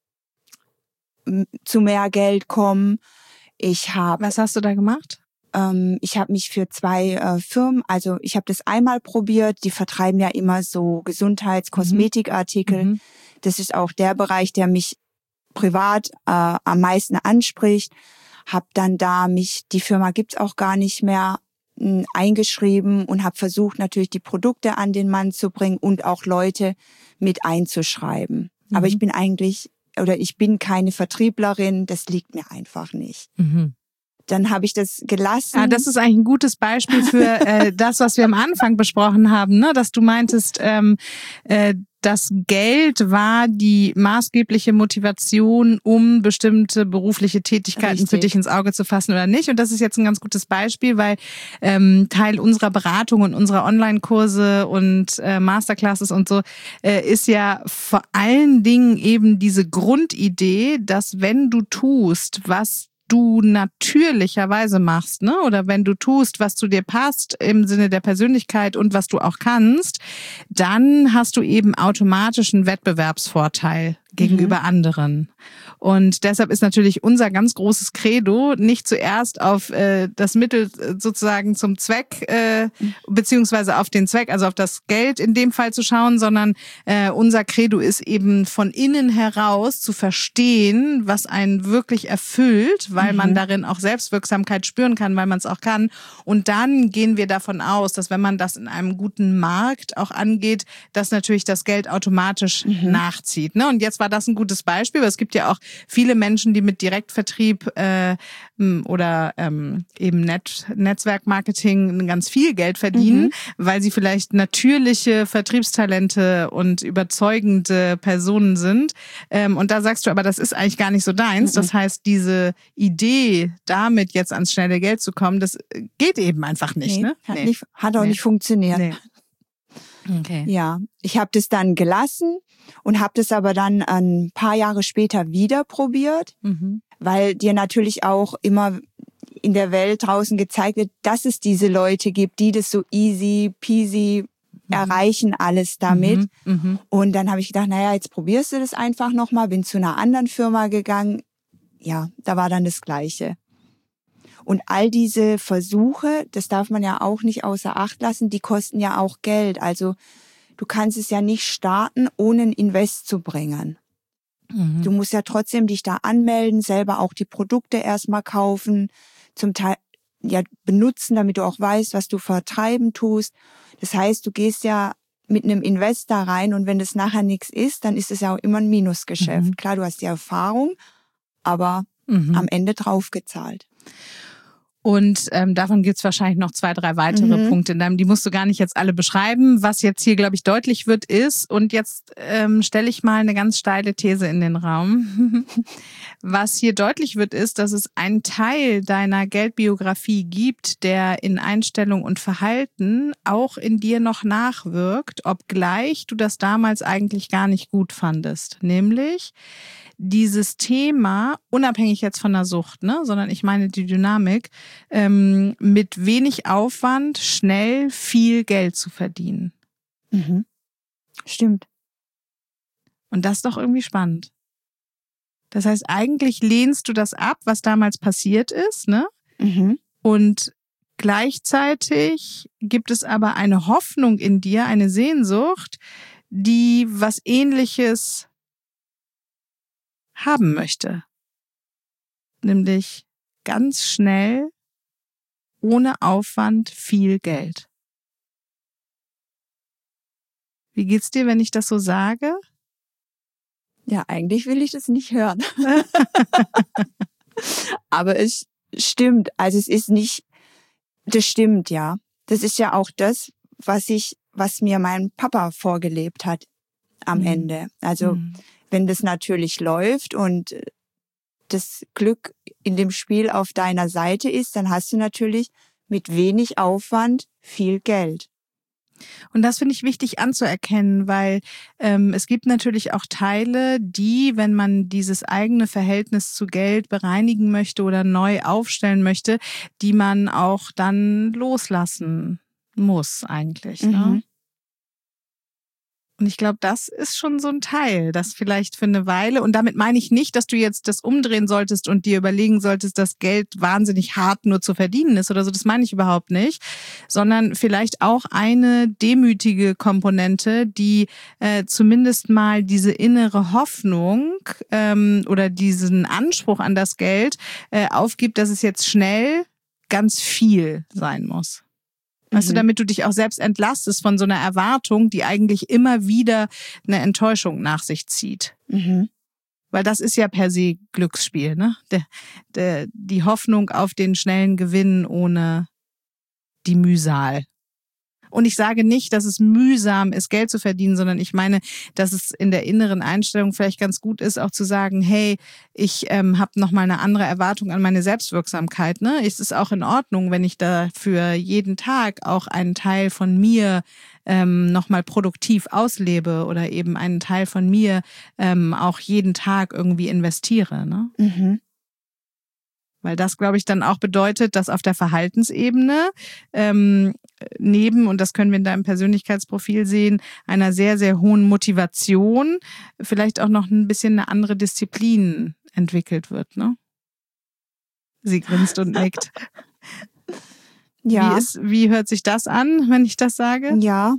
zu mehr Geld kommen. Was hast du da gemacht? Ich habe mich für 2 Firmen, also ich habe das einmal probiert, die vertreiben ja immer so Gesundheits-Kosmetikartikel. Das ist auch der Bereich, der mich privat am meisten anspricht. Hab dann die Firma gibt's auch gar nicht mehr, eingeschrieben und habe versucht, natürlich die Produkte an den Mann zu bringen und auch Leute mit einzuschreiben. Aber ich bin keine Vertrieblerin, das liegt mir einfach nicht. Dann habe ich das gelassen. Ah, das ist eigentlich ein gutes Beispiel für das, was wir am Anfang besprochen haben, ne? Dass du meintest, das Geld war die maßgebliche Motivation, um bestimmte berufliche Tätigkeiten für dich ins Auge zu fassen oder nicht. Und das ist jetzt ein ganz gutes Beispiel, weil Teil unserer Beratung und unserer Online-Kurse und Masterclasses und so ist ja vor allen Dingen eben diese Grundidee, dass wenn du tust, was du natürlicherweise machst, ne? Oder wenn du tust, was zu dir passt im Sinne der Persönlichkeit und was du auch kannst, dann hast du eben automatisch einen Wettbewerbsvorteil gegenüber anderen. Und deshalb ist natürlich unser ganz großes Credo, nicht zuerst auf das Mittel sozusagen zum Zweck, beziehungsweise auf den Zweck, also auf das Geld in dem Fall zu schauen, sondern unser Credo ist eben von innen heraus zu verstehen, was einen wirklich erfüllt, weil man darin auch Selbstwirksamkeit spüren kann, weil man es auch kann. Und dann gehen wir davon aus, dass wenn man das in einem guten Markt auch angeht, dass natürlich das Geld automatisch nachzieht. Ne? Und jetzt war das ein gutes Beispiel, weil es gibt ja auch viele Menschen, die mit Direktvertrieb oder eben Netzwerkmarketing ganz viel Geld verdienen, weil sie vielleicht natürliche Vertriebstalente und überzeugende Personen sind. Und da sagst du, aber das ist eigentlich gar nicht so deins. Das heißt, diese Idee, damit jetzt ans schnelle Geld zu kommen, das geht eben einfach nicht. Ne? Hat auch nicht funktioniert. Nee. Okay. Ja, ich habe das dann gelassen und habe das aber dann ein paar Jahre später wieder probiert, weil dir natürlich auch immer in der Welt draußen gezeigt wird, dass es diese Leute gibt, die das so easy peasy erreichen alles damit. Und dann habe ich gedacht, naja, jetzt probierst du das einfach nochmal, bin zu einer anderen Firma gegangen. Ja, da war dann das Gleiche. Und all diese Versuche, das darf man ja auch nicht außer Acht lassen, die kosten ja auch Geld. Also du kannst es ja nicht starten, ohne ein Invest zu bringen. Du musst ja trotzdem dich da anmelden, selber auch die Produkte erstmal kaufen, zum Teil ja benutzen, damit du auch weißt, was du vertreiben tust. Das heißt, du gehst ja mit einem Invest da rein und wenn das nachher nichts ist, dann ist es ja auch immer ein Minusgeschäft. Klar, du hast die Erfahrung, aber am Ende draufgezahlt. Und davon gibt's wahrscheinlich noch 2, 3 weitere Punkte. Die musst du gar nicht jetzt alle beschreiben. Was jetzt hier, glaube ich, deutlich wird ist, und jetzt stelle ich mal eine ganz steile These in den Raum. Was hier deutlich wird, ist, dass es einen Teil deiner Geldbiografie gibt, der in Einstellung und Verhalten auch in dir noch nachwirkt, obgleich du das damals eigentlich gar nicht gut fandest. Nämlich dieses Thema, unabhängig jetzt von der Sucht, ne, sondern ich meine die Dynamik, mit wenig Aufwand schnell viel Geld zu verdienen. Stimmt. Und das ist doch irgendwie spannend. Das heißt, eigentlich lehnst du das ab, was damals passiert ist, ne? Und gleichzeitig gibt es aber eine Hoffnung in dir, eine Sehnsucht, die was Ähnliches haben möchte. Nämlich ganz schnell, ohne Aufwand, viel Geld. Wie geht's dir, wenn ich das so sage? Ja, eigentlich will ich das nicht hören. Aber es stimmt. Also es ist nicht, das stimmt, ja. Das ist ja auch das, was mir mein Papa vorgelebt hat am Ende. Also wenn das natürlich läuft und das Glück in dem Spiel auf deiner Seite ist, dann hast du natürlich mit wenig Aufwand viel Geld. Und das finde ich wichtig anzuerkennen, weil es gibt natürlich auch Teile, die, wenn man dieses eigene Verhältnis zu Geld bereinigen möchte oder neu aufstellen möchte, die man auch dann loslassen muss eigentlich. Ne? Und ich glaube, das ist schon so ein Teil, das vielleicht für eine Weile, und damit meine ich nicht, dass du jetzt das umdrehen solltest und dir überlegen solltest, dass Geld wahnsinnig hart nur zu verdienen ist oder so, das meine ich überhaupt nicht, sondern vielleicht auch eine demütige Komponente, die zumindest mal diese innere Hoffnung oder diesen Anspruch an das Geld aufgibt, dass es jetzt schnell ganz viel sein muss. Weißt du, damit du dich auch selbst entlastest von so einer Erwartung, die eigentlich immer wieder eine Enttäuschung nach sich zieht. Weil das ist ja per se Glücksspiel, ne? Die Hoffnung auf den schnellen Gewinn ohne die Mühsal. Und ich sage nicht, dass es mühsam ist, Geld zu verdienen, sondern ich meine, dass es in der inneren Einstellung vielleicht ganz gut ist, auch zu sagen, hey, ich habe nochmal eine andere Erwartung an meine Selbstwirksamkeit. Ne? Es ist auch in Ordnung, wenn ich dafür jeden Tag auch einen Teil von mir nochmal produktiv auslebe oder eben einen Teil von mir auch jeden Tag irgendwie investiere. Ne? Weil das, glaube ich, dann auch bedeutet, dass auf der Verhaltensebene neben, und das können wir in deinem Persönlichkeitsprofil sehen, einer sehr, sehr hohen Motivation vielleicht auch noch ein bisschen eine andere Disziplin entwickelt wird, ne? Sie grinst und nickt. Ja. Wie hört sich das an, wenn ich das sage? Ja.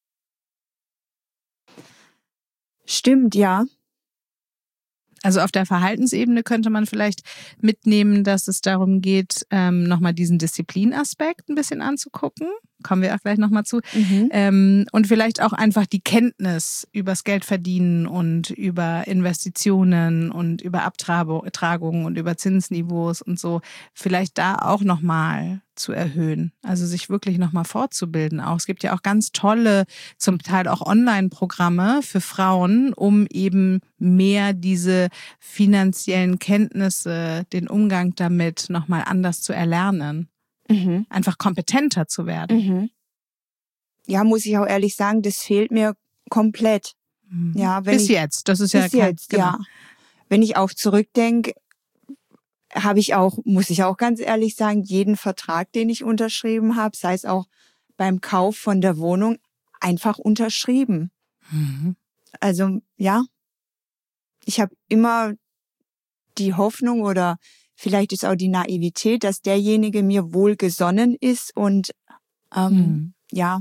Stimmt, ja. Also auf der Verhaltensebene könnte man vielleicht mitnehmen, dass es darum geht, nochmal diesen Disziplinaspekt ein bisschen anzugucken. Kommen wir auch gleich nochmal zu. Und vielleicht auch einfach die Kenntnis übers Geldverdienen und über Investitionen und über Abtragungen und über Zinsniveaus und so, vielleicht da auch nochmal zu erhöhen. Also sich wirklich nochmal fortzubilden auch. Es gibt ja auch ganz tolle, zum Teil auch Online-Programme für Frauen, um eben mehr diese finanziellen Kenntnisse, den Umgang damit nochmal anders zu erlernen. Einfach kompetenter zu werden. Ja, muss ich auch ehrlich sagen, das fehlt mir komplett. Ja, bis jetzt, das ist ja bis jetzt, genau. ja. Wenn ich auch zurückdenke, muss ich auch ganz ehrlich sagen, jeden Vertrag, den ich unterschrieben habe, sei es auch beim Kauf von der Wohnung, einfach unterschrieben. Also ja, ich habe immer die Hoffnung oder vielleicht ist auch die Naivität, dass derjenige mir wohlgesonnen ist und ja.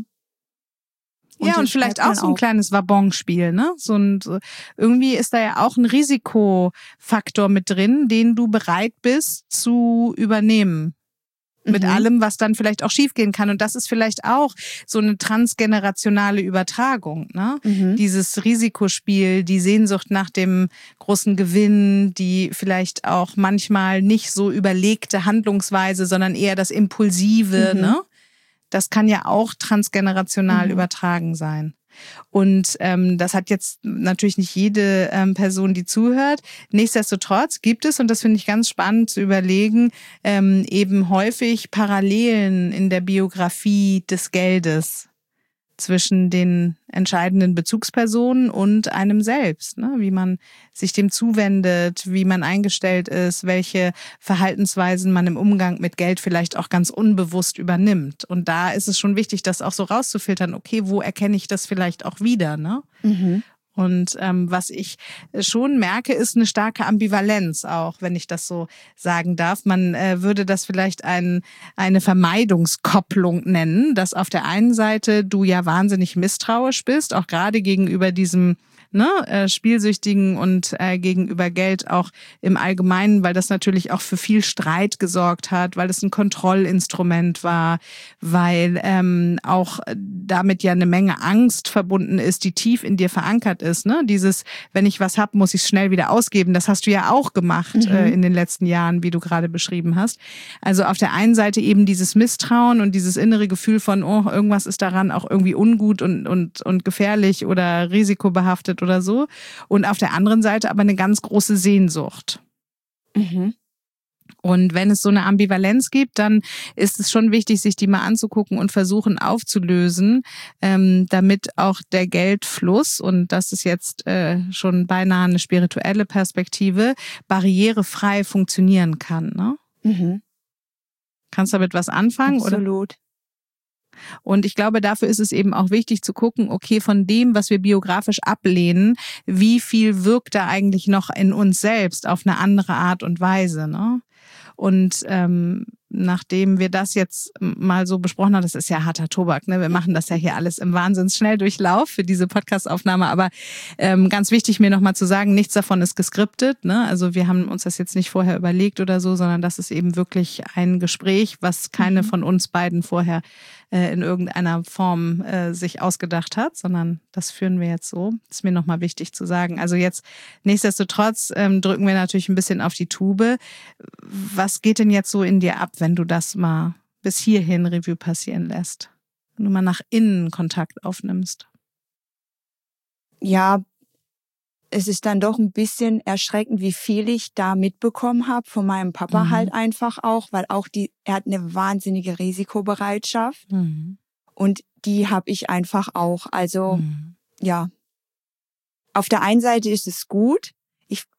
Ja, und vielleicht auch so ein kleines Wabonspiel, ne? Irgendwie ist da ja auch ein Risikofaktor mit drin, den du bereit bist zu übernehmen. Mit allem, was dann vielleicht auch schiefgehen kann. Und das ist vielleicht auch so eine transgenerationale Übertragung, ne? Dieses Risikospiel, die Sehnsucht nach dem großen Gewinn, die vielleicht auch manchmal nicht so überlegte Handlungsweise, sondern eher das Impulsive, ne? Das kann ja auch transgenerational übertragen sein. Und das hat jetzt natürlich nicht jede Person, die zuhört. Nichtsdestotrotz gibt es, und das finde ich ganz spannend zu überlegen, eben häufig Parallelen in der Biografie des Geldes zwischen den entscheidenden Bezugspersonen und einem selbst, ne? Wie man sich dem zuwendet, wie man eingestellt ist, welche Verhaltensweisen man im Umgang mit Geld vielleicht auch ganz unbewusst übernimmt. Und da ist es schon wichtig, das auch so rauszufiltern, okay, wo erkenne ich das vielleicht auch wieder, ne? Und was ich schon merke, ist eine starke Ambivalenz auch, wenn ich das so sagen darf. Man würde das vielleicht eine Vermeidungskopplung nennen, dass auf der einen Seite du ja wahnsinnig misstrauisch bist, auch gerade gegenüber diesem Spielsüchtigen und gegenüber Geld auch im Allgemeinen, weil das natürlich auch für viel Streit gesorgt hat, weil es ein Kontrollinstrument war, weil auch damit ja eine Menge Angst verbunden ist, die tief in dir verankert ist. Ne? Dieses, wenn ich was hab, muss ich es schnell wieder ausgeben. Das hast du ja auch gemacht in den letzten Jahren, wie du gerade beschrieben hast. Also auf der einen Seite eben dieses Misstrauen und dieses innere Gefühl von, oh, irgendwas ist daran auch irgendwie ungut und gefährlich oder risikobehaftet oder so. Und auf der anderen Seite aber eine ganz große Sehnsucht. Und wenn es so eine Ambivalenz gibt, dann ist es schon wichtig, sich die mal anzugucken und versuchen aufzulösen, damit auch der Geldfluss, und das ist jetzt schon beinahe eine spirituelle Perspektive, barrierefrei funktionieren kann. Ne? Kannst du damit was anfangen? Absolut. Oder? Und ich glaube, dafür ist es eben auch wichtig zu gucken, okay, von dem, was wir biografisch ablehnen, wie viel wirkt da eigentlich noch in uns selbst auf eine andere Art und Weise, ne? Und nachdem wir das jetzt mal so besprochen haben, das ist ja harter Tobak, ne? Wir machen das ja hier alles im Wahnsinnsschnelldurchlauf für diese Podcast-Aufnahme, aber ganz wichtig mir nochmal zu sagen, nichts davon ist geskriptet, ne? Also wir haben uns das jetzt nicht vorher überlegt oder so, sondern das ist eben wirklich ein Gespräch, was keine von uns beiden vorher in irgendeiner Form sich ausgedacht hat, sondern das führen wir jetzt so. Das ist mir nochmal wichtig zu sagen. Also jetzt nichtsdestotrotz drücken wir natürlich ein bisschen auf die Tube. Was geht denn jetzt so in dir ab, wenn du das mal bis hierhin Revue passieren lässt? Wenn du mal nach innen Kontakt aufnimmst. Ja, es ist dann doch ein bisschen erschreckend, wie viel ich da mitbekommen habe von meinem Papa halt einfach auch, weil auch er hat eine wahnsinnige Risikobereitschaft und die habe ich einfach auch. Also ja, auf der einen Seite ist es gut.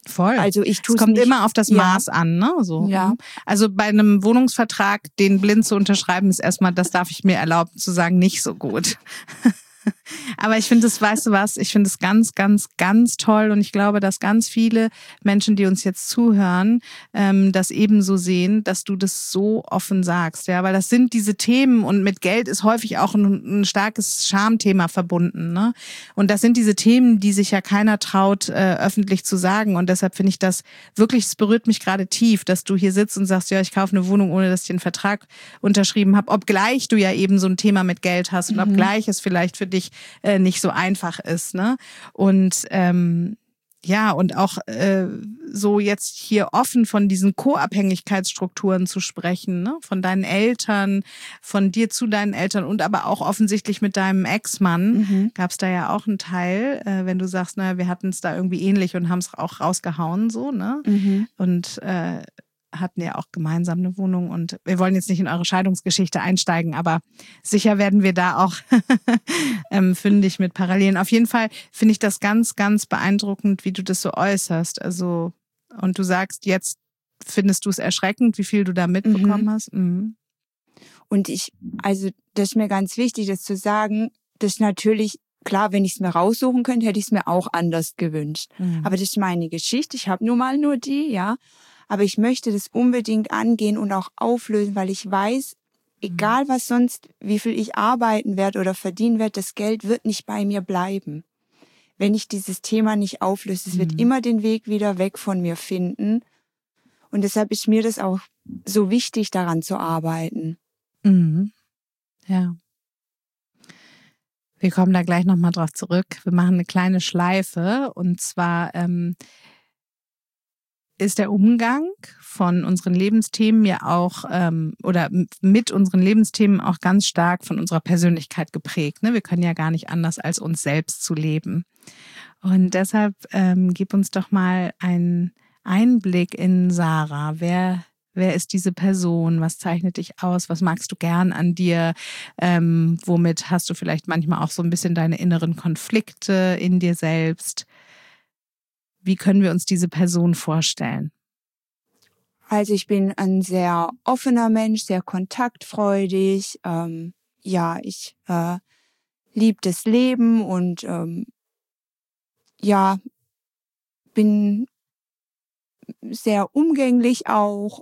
Voll. Also ich tue es kommt nicht, immer auf das Maß an, ne? So. Ja. Also bei einem Wohnungsvertrag, den blind zu unterschreiben, ist erstmal, das darf ich mir erlauben zu sagen, nicht so gut. Aber ich finde es, weißt du was, ich finde es ganz, ganz, ganz toll und ich glaube, dass ganz viele Menschen, die uns jetzt zuhören, das ebenso sehen, dass du das so offen sagst, ja, weil das sind diese Themen und mit Geld ist häufig auch ein starkes Schamthema verbunden, ne? Und das sind diese Themen, die sich ja keiner traut, öffentlich zu sagen und deshalb finde ich das wirklich, es berührt mich gerade tief, dass du hier sitzt und sagst, ja, ich kaufe eine Wohnung, ohne dass ich den Vertrag unterschrieben habe, obgleich du ja eben so ein Thema mit Geld hast und obgleich es vielleicht für dich nicht so einfach ist, ne? Und ja, und auch so jetzt hier offen von diesen Co-Abhängigkeitsstrukturen zu sprechen, ne? Von deinen Eltern, von dir zu deinen Eltern und aber auch offensichtlich mit deinem Ex-Mann gab es da ja auch einen Teil, wenn du sagst, naja, wir hatten es da irgendwie ähnlich und haben es auch rausgehauen, so, ne? Und hatten ja auch gemeinsam eine Wohnung und wir wollen jetzt nicht in eure Scheidungsgeschichte einsteigen, aber sicher werden wir da auch fündig mit Parallelen. Auf jeden Fall finde ich das ganz, ganz beeindruckend, wie du das so äußerst. Also, und du sagst, jetzt findest du es erschreckend, wie viel du da mitbekommen hast. Und also das ist mir ganz wichtig, das zu sagen, dass natürlich, klar, wenn ich es mir raussuchen könnte, hätte ich es mir auch anders gewünscht. Aber das ist meine Geschichte, ich habe nun mal nur die, ja. Aber ich möchte das unbedingt angehen und auch auflösen, weil ich weiß, egal was sonst, wie viel ich arbeiten werde oder verdienen werde, das Geld wird nicht bei mir bleiben. Wenn ich dieses Thema nicht auflöse, es wird immer den Weg wieder weg von mir finden. Und deshalb ist mir das auch so wichtig, daran zu arbeiten. Ja. Wir kommen da gleich nochmal drauf zurück. Wir machen eine kleine Schleife und zwar ist der Umgang von unseren Lebensthemen ja auch oder mit unseren Lebensthemen auch ganz stark von unserer Persönlichkeit geprägt. Ne? Wir können ja gar nicht anders, als uns selbst zu leben. Und deshalb gib uns doch mal einen Einblick in Sarah. Wer ist diese Person? Was zeichnet dich aus? Was magst du gern an dir? Womit hast du vielleicht manchmal auch so ein bisschen deine inneren Konflikte in dir selbst? Wie können wir uns diese Person vorstellen? Also ich bin ein sehr offener Mensch, sehr kontaktfreudig. Ja, ich liebe das Leben und ja, bin sehr umgänglich auch.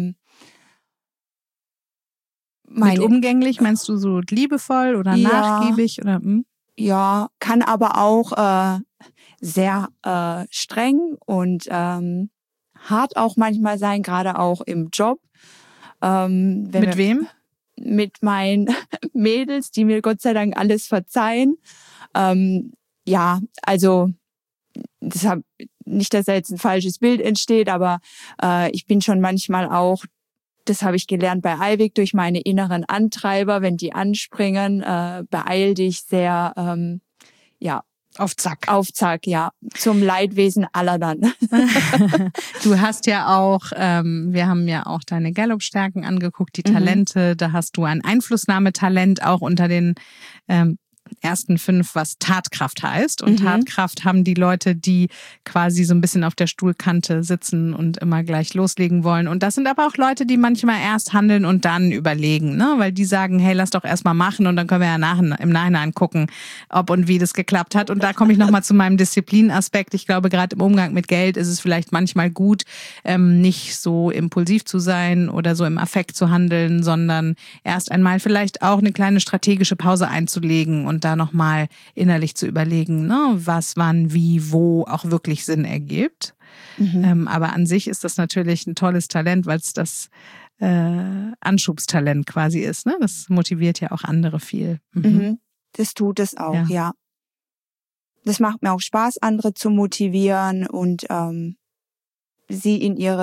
Mit umgänglich meinst du so liebevoll oder nachgiebig oder? Ja, kann aber auch sehr streng und hart auch manchmal sein, gerade auch im Job. Mit wem? Mit meinen Mädels, die mir Gott sei Dank alles verzeihen. Ja, also deshalb nicht, dass da jetzt ein falsches Bild entsteht, aber ich bin schon manchmal auch, das habe ich gelernt bei Eivik durch meine inneren Antreiber, wenn die anspringen, beeil dich sehr, ja. Auf Zack. Auf Zack, ja. Zum Leidwesen aller dann. Du hast ja auch, wir haben ja auch deine Gallup-Stärken angeguckt, die Talente. Da hast du ein Einflussnahmetalent auch unter den ersten 5, was Tatkraft heißt. Und Tatkraft haben die Leute, die quasi so ein bisschen auf der Stuhlkante sitzen und immer gleich loslegen wollen. Und das sind aber auch Leute, die manchmal erst handeln und dann überlegen, ne? Weil die sagen, hey, lass doch erst mal machen und dann können wir ja im Nachhinein gucken, ob und wie das geklappt hat. Und da komme ich nochmal zu meinem Disziplinaspekt. Ich glaube, gerade im Umgang mit Geld ist es vielleicht manchmal gut, nicht so impulsiv zu sein oder so im Affekt zu handeln, sondern erst einmal vielleicht auch eine kleine strategische Pause einzulegen und da nochmal innerlich zu überlegen, ne, was, wann, wie, wo auch wirklich Sinn ergibt. Aber an sich ist das natürlich ein tolles Talent, weil es das Anschubstalent quasi ist. Ne? Das motiviert ja auch andere viel. Das tut es auch, ja. Das macht mir auch Spaß, andere zu motivieren und sie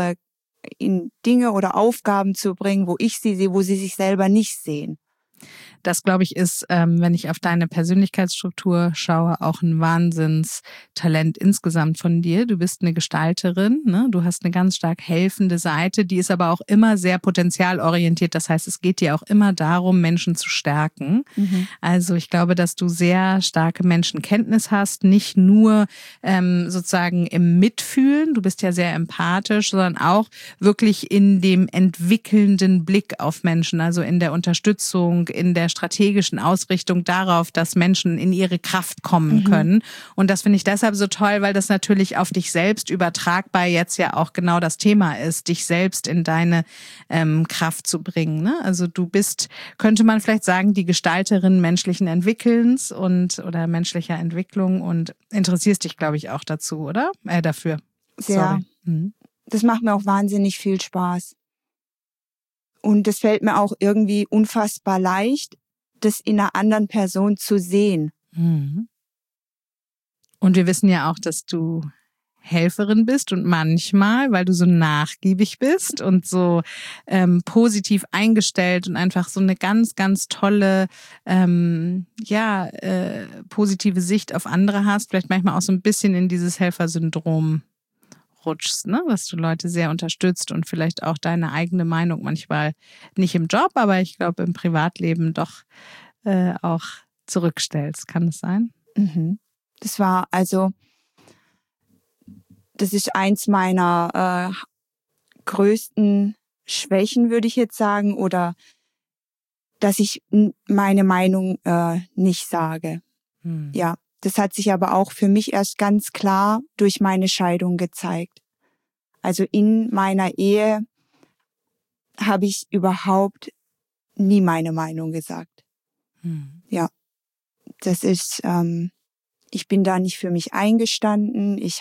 in Dinge oder Aufgaben zu bringen, wo ich sie sehe, wo sie sich selber nicht sehen. Das, glaube ich, ist, wenn ich auf deine Persönlichkeitsstruktur schaue, auch ein Wahnsinnstalent insgesamt von dir. Du bist eine Gestalterin, ne? Du hast eine ganz stark helfende Seite, die ist aber auch immer sehr potenzialorientiert. Das heißt, es geht dir auch immer darum, Menschen zu stärken. Also ich glaube, dass du sehr starke Menschenkenntnis hast, nicht nur sozusagen im Mitfühlen, du bist ja sehr empathisch, sondern auch wirklich in dem entwickelnden Blick auf Menschen, also in der Unterstützung, in der strategischen Ausrichtung darauf, dass Menschen in ihre Kraft kommen können. Und das finde ich deshalb so toll, weil das natürlich auf dich selbst übertragbar jetzt ja auch genau das Thema ist, dich selbst in deine Kraft zu bringen. Ne? Also du bist, könnte man vielleicht sagen, die Gestalterin menschlichen Entwickelns oder menschlicher Entwicklung und interessierst dich, glaube ich, auch dazu, oder? Dafür. Sehr. Das macht mir auch wahnsinnig viel Spaß. Und es fällt mir auch irgendwie unfassbar leicht, das in einer anderen Person zu sehen. Und wir wissen ja auch, dass du Helferin bist und manchmal, weil du so nachgiebig bist und so positiv eingestellt und einfach so eine ganz, ganz tolle positive Sicht auf andere hast, vielleicht manchmal auch so ein bisschen in dieses Helfersyndrom rutschst, ne? Dass du Leute sehr unterstützt und vielleicht auch deine eigene Meinung manchmal nicht im Job, aber ich glaube im Privatleben doch auch zurückstellst. Kann das sein? Das ist eins meiner größten Schwächen, würde ich jetzt sagen, oder dass ich meine Meinung nicht sage. Ja. Das hat sich aber auch für mich erst ganz klar durch meine Scheidung gezeigt. Also in meiner Ehe habe ich überhaupt nie meine Meinung gesagt. Ja, das ist, ich bin da nicht für mich eingestanden. Ich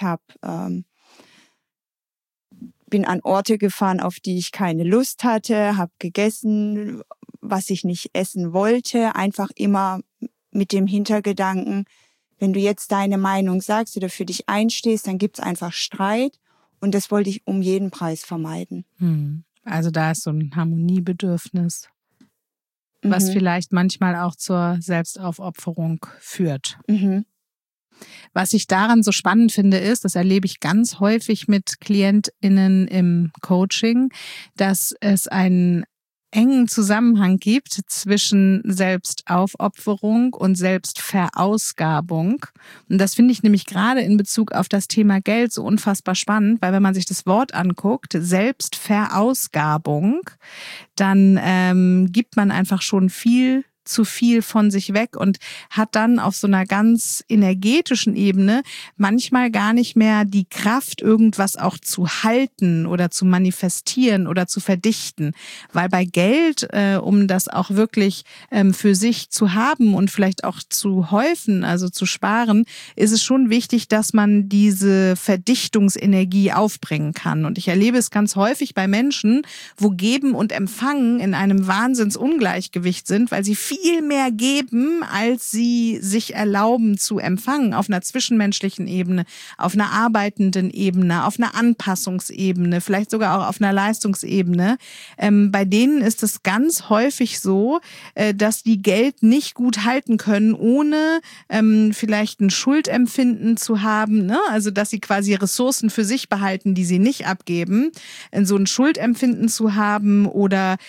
bin an Orte gefahren, auf die ich keine Lust hatte, habe gegessen, was ich nicht essen wollte, einfach immer mit dem Hintergedanken, wenn du jetzt deine Meinung sagst oder für dich einstehst, dann gibt's einfach Streit und das wollte ich um jeden Preis vermeiden. Also da ist so ein Harmoniebedürfnis, was vielleicht manchmal auch zur Selbstaufopferung führt. Was ich daran so spannend finde, ist, das erlebe ich ganz häufig mit KlientInnen im Coaching, dass es einen engen Zusammenhang gibt zwischen Selbstaufopferung und Selbstverausgabung. Und das finde ich nämlich gerade in Bezug auf das Thema Geld so unfassbar spannend, weil wenn man sich das Wort anguckt, Selbstverausgabung, dann gibt man einfach schon viel zu viel von sich weg und hat dann auf so einer ganz energetischen Ebene manchmal gar nicht mehr die Kraft, irgendwas auch zu halten oder zu manifestieren oder zu verdichten. Weil bei Geld, um das auch wirklich für sich zu haben und vielleicht auch zu häufen, also zu sparen, ist es schon wichtig, dass man diese Verdichtungsenergie aufbringen kann. Und ich erlebe es ganz häufig bei Menschen, wo Geben und Empfangen in einem Wahnsinnsungleichgewicht sind, weil sie viel mehr geben, als sie sich erlauben zu empfangen, auf einer zwischenmenschlichen Ebene, auf einer arbeitenden Ebene, auf einer Anpassungsebene, vielleicht sogar auch auf einer Leistungsebene. Bei denen ist es ganz häufig so, dass die Geld nicht gut halten können, ohne vielleicht ein Schuldempfinden zu haben, ne? Also dass sie quasi Ressourcen für sich behalten, die sie nicht abgeben, so ein Schuldempfinden zu haben oder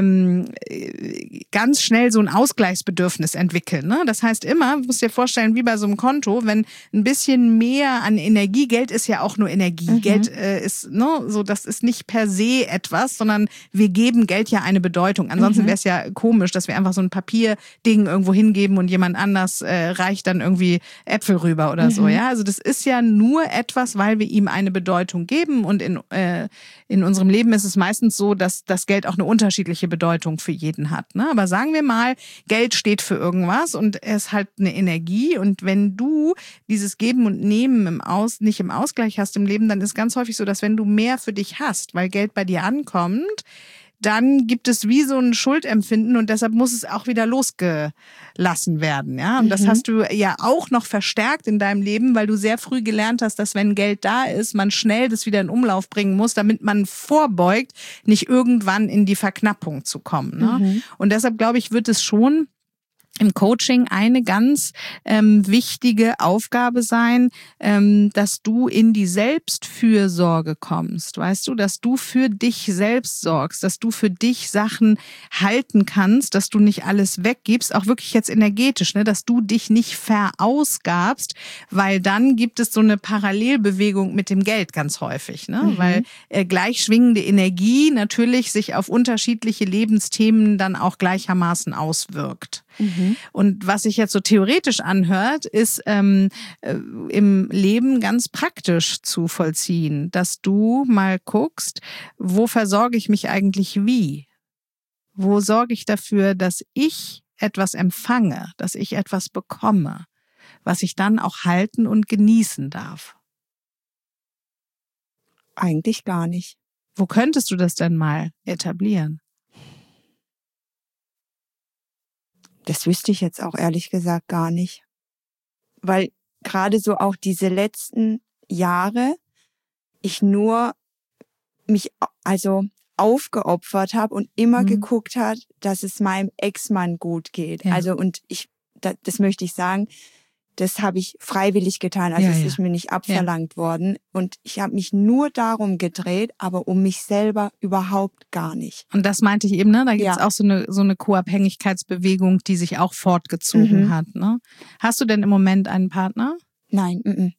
ganz schnell so ein Ausgleichsbedürfnis entwickeln. Ne? Das heißt immer, du musst dir vorstellen, wie bei so einem Konto, wenn ein bisschen mehr an Energie, Geld ist ja auch nur Energie, Geld ist, ne, so, das ist nicht per se etwas, sondern wir geben Geld ja eine Bedeutung. Ansonsten wäre es ja komisch, dass wir einfach so ein Papierding irgendwo hingeben und jemand anders reicht dann irgendwie Äpfel rüber oder so. Ja, also das ist ja nur etwas, weil wir ihm eine Bedeutung geben und in unserem Leben ist es meistens so, dass das Geld auch eine unterschiedliche Bedeutung für jeden hat. Ne? Aber sagen wir mal, Geld steht für irgendwas und es hat eine Energie und wenn du dieses Geben und Nehmen nicht im Ausgleich hast im Leben, dann ist ganz häufig so, dass wenn du mehr für dich hast, weil Geld bei dir ankommt, dann gibt es wie so ein Schuldempfinden und deshalb muss es auch wieder losgelassen werden. Ja? Und das hast du ja auch noch verstärkt in deinem Leben, weil du sehr früh gelernt hast, dass wenn Geld da ist, man schnell das wieder in Umlauf bringen muss, damit man vorbeugt, nicht irgendwann in die Verknappung zu kommen. Ne? Und deshalb, glaube ich, wird es schon im Coaching eine ganz wichtige Aufgabe sein, dass du in die Selbstfürsorge kommst, weißt du, dass du für dich selbst sorgst, dass du für dich Sachen halten kannst, dass du nicht alles weggibst, auch wirklich jetzt energetisch, ne, dass du dich nicht verausgabst, weil dann gibt es so eine Parallelbewegung mit dem Geld ganz häufig, ne, weil gleich schwingende Energie natürlich sich auf unterschiedliche Lebensthemen dann auch gleichermaßen auswirkt. Und was sich jetzt so theoretisch anhört, ist im Leben ganz praktisch zu vollziehen, dass du mal guckst, wo versorge ich mich eigentlich wie? Wo sorge ich dafür, dass ich etwas empfange, dass ich etwas bekomme, was ich dann auch halten und genießen darf? Eigentlich gar nicht. Wo könntest du das denn mal etablieren? Das wüsste ich jetzt auch ehrlich gesagt gar nicht. Weil gerade so auch diese letzten Jahre ich nur mich also aufgeopfert habe und immer geguckt hat, dass es meinem Ex-Mann gut geht. Ja. Also und das möchte ich sagen, das habe ich freiwillig getan. Also es ist mir nicht abverlangt worden. Und ich habe mich nur darum gedreht, aber um mich selber überhaupt gar nicht. Und das meinte ich eben, ne? Da gibt es auch so eine Co-Abhängigkeitsbewegung, die sich auch fortgezogen hat. Ne? Hast du denn im Moment einen Partner? Nein.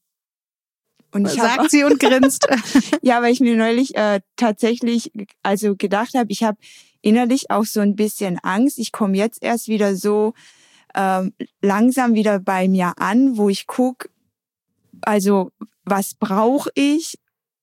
Und sagt sie und grinst. Ja, weil ich mir neulich tatsächlich also gedacht habe, ich habe innerlich auch so ein bisschen Angst. Ich komme jetzt erst wieder so langsam wieder bei mir an, wo ich gucke, also was brauche ich,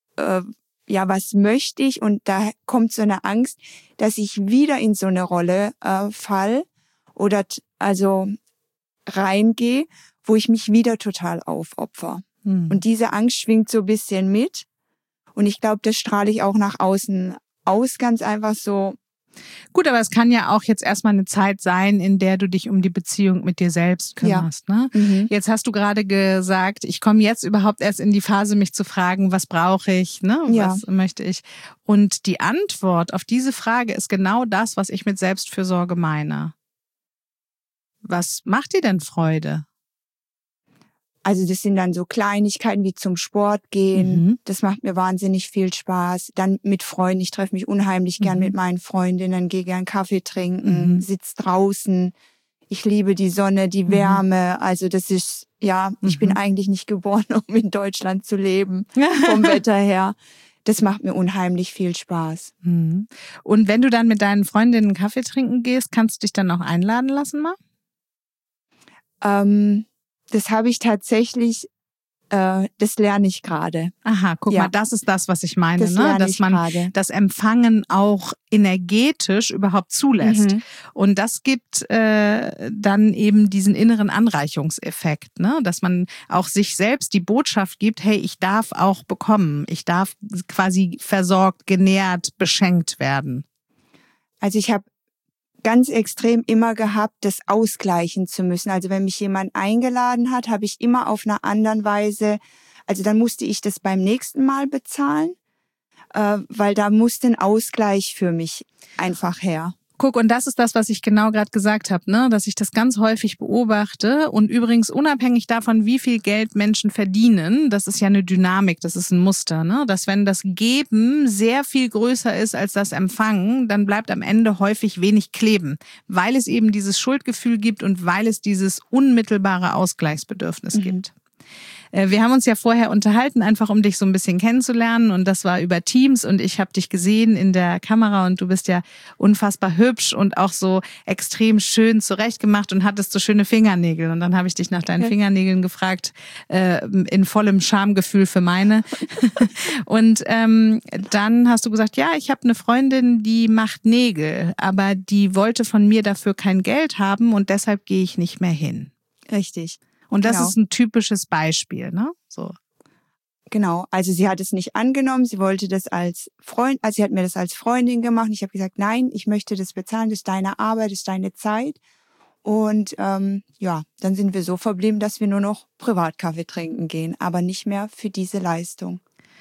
was möchte ich, und da kommt so eine Angst, dass ich wieder in so eine Rolle fall oder also reingehe, wo ich mich wieder total aufopfer. Und diese Angst schwingt so ein bisschen mit, und ich glaube, das strahle ich auch nach außen aus, ganz einfach so. Gut, aber es kann ja auch jetzt erstmal eine Zeit sein, in der du dich um die Beziehung mit dir selbst kümmerst. Ne? Jetzt hast du gerade gesagt, ich komme jetzt überhaupt erst in die Phase, mich zu fragen, was brauche ich, ne? Was möchte ich? Und die Antwort auf diese Frage ist genau das, was ich mit Selbstfürsorge meine. Was macht dir denn Freude? Also das sind dann so Kleinigkeiten wie zum Sport gehen. Das macht mir wahnsinnig viel Spaß. Dann mit Freunden. Ich treffe mich unheimlich gern mit meinen Freundinnen, gehe gern Kaffee trinken, sitz draußen. Ich liebe die Sonne, die Wärme. Also das ist, ich bin eigentlich nicht geboren, um in Deutschland zu leben, vom Wetter her. Das macht mir unheimlich viel Spaß. Und wenn du dann mit deinen Freundinnen Kaffee trinken gehst, kannst du dich dann auch einladen lassen mal? Das habe ich tatsächlich, das lerne ich gerade. Aha, guck mal, das ist das, was ich meine, das ne? Dass man grade. das Empfangen auch energetisch überhaupt zulässt. Und das gibt dann eben diesen inneren Anreichungseffekt, ne? Dass man auch sich selbst die Botschaft gibt, hey, ich darf auch bekommen. Ich darf quasi versorgt, genährt, beschenkt werden. Also ich habe ganz extrem immer gehabt, das ausgleichen zu müssen. Also wenn mich jemand eingeladen hat, habe ich immer auf einer anderen Weise, also dann musste ich das beim nächsten Mal bezahlen, weil da musste ein Ausgleich für mich einfach her. Guck, und das ist das, was ich genau gerade gesagt habe, ne? Dass ich das ganz häufig beobachte, und übrigens unabhängig davon, wie viel Geld Menschen verdienen, das ist ja eine Dynamik, das ist ein Muster, ne? Dass wenn das Geben sehr viel größer ist als das Empfangen, dann bleibt am Ende häufig wenig kleben, weil es eben dieses Schuldgefühl gibt und weil es dieses unmittelbare Ausgleichsbedürfnis gibt. Wir haben uns ja vorher unterhalten, einfach um dich so ein bisschen kennenzulernen, und das war über Teams, und ich habe dich gesehen in der Kamera und du bist ja unfassbar hübsch und auch so extrem schön zurechtgemacht und hattest so schöne Fingernägel, und dann habe ich dich nach deinen Fingernägeln gefragt, in vollem Schamgefühl für meine. Und dann hast du gesagt, ja, ich habe eine Freundin, die macht Nägel, aber die wollte von mir dafür kein Geld haben und deshalb gehe ich nicht mehr hin. Richtig. Und das ist ein typisches Beispiel, ne? So. Genau, also sie hat es nicht angenommen, sie wollte das als Freund, also sie hat mir das als Freundin gemacht. Ich habe gesagt, nein, ich möchte das bezahlen, das ist deine Arbeit, das ist deine Zeit. Und dann sind wir so verblieben, dass wir nur noch Privatkaffee trinken gehen, aber nicht mehr für diese Leistung.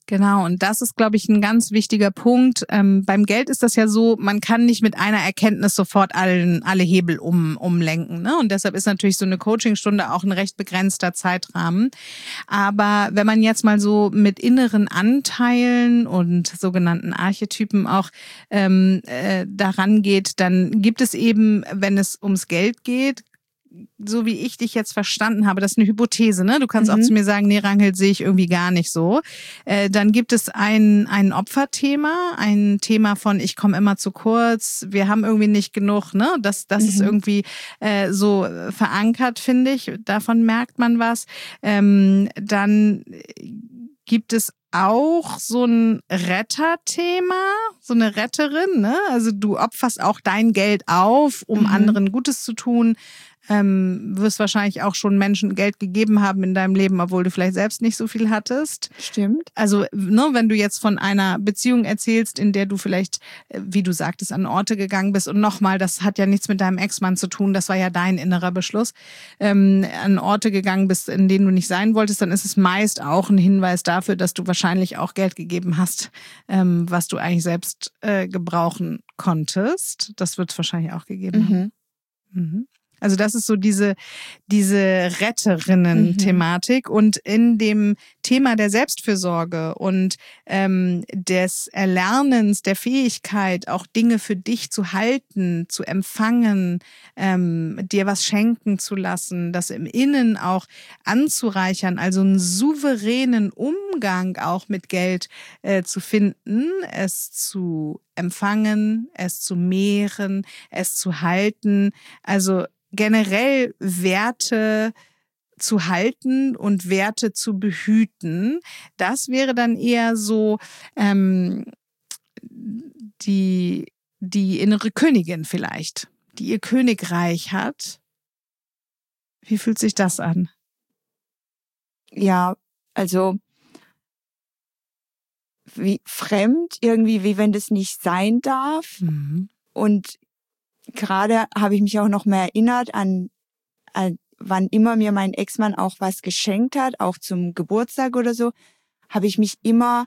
Genau, und das ist, glaube ich, ein ganz wichtiger Punkt. Beim Geld ist das ja so, man kann nicht mit einer Erkenntnis sofort alle Hebel umlenken. Ne? Und deshalb ist natürlich so eine Coachingstunde auch ein recht begrenzter Zeitrahmen. Aber wenn man jetzt mal so mit inneren Anteilen und sogenannten Archetypen auch daran geht, dann gibt es eben, wenn es ums Geld geht, so wie ich dich jetzt verstanden habe, das ist eine Hypothese, ne? Du kannst auch zu mir sagen, nee, Ranghild, sehe ich irgendwie gar nicht so. Dann gibt es ein Opferthema, ein Thema von ich komme immer zu kurz, wir haben irgendwie nicht genug, ne? Das ist irgendwie so verankert, finde ich. Davon merkt man was. Dann gibt es auch so ein Retterthema, so eine Retterin, ne? Also du opferst auch dein Geld auf, um anderen Gutes zu tun. Wirst wahrscheinlich auch schon Menschen Geld gegeben haben in deinem Leben, obwohl du vielleicht selbst nicht so viel hattest. Stimmt. Also, ne, wenn du jetzt von einer Beziehung erzählst, in der du vielleicht, wie du sagtest, an Orte gegangen bist und nochmal, das hat ja nichts mit deinem Ex-Mann zu tun, das war ja dein innerer Beschluss, an Orte gegangen bist, in denen du nicht sein wolltest, dann ist es meist auch ein Hinweis dafür, dass du wahrscheinlich auch Geld gegeben hast, was du eigentlich selbst gebrauchen konntest. Das wird es wahrscheinlich auch gegeben haben. Mhm. Also das ist so diese Retterinnen-Thematik. Und in dem Thema der Selbstfürsorge und des Erlernens der Fähigkeit, auch Dinge für dich zu halten, zu empfangen, dir was schenken zu lassen, das im Innen auch anzureichern, also einen souveränen Umgang auch mit Geld zu finden, es zu empfangen, es zu mehren, es zu halten, also generell Werte zu halten und Werte zu behüten. Das wäre dann eher so die innere Königin vielleicht, die ihr Königreich hat. Wie fühlt sich das an? Ja, also wie fremd, irgendwie, wie wenn das nicht sein darf. Und gerade habe ich mich auch noch mehr erinnert an wann immer mir mein Ex-Mann auch was geschenkt hat, auch zum Geburtstag oder so, habe ich mich immer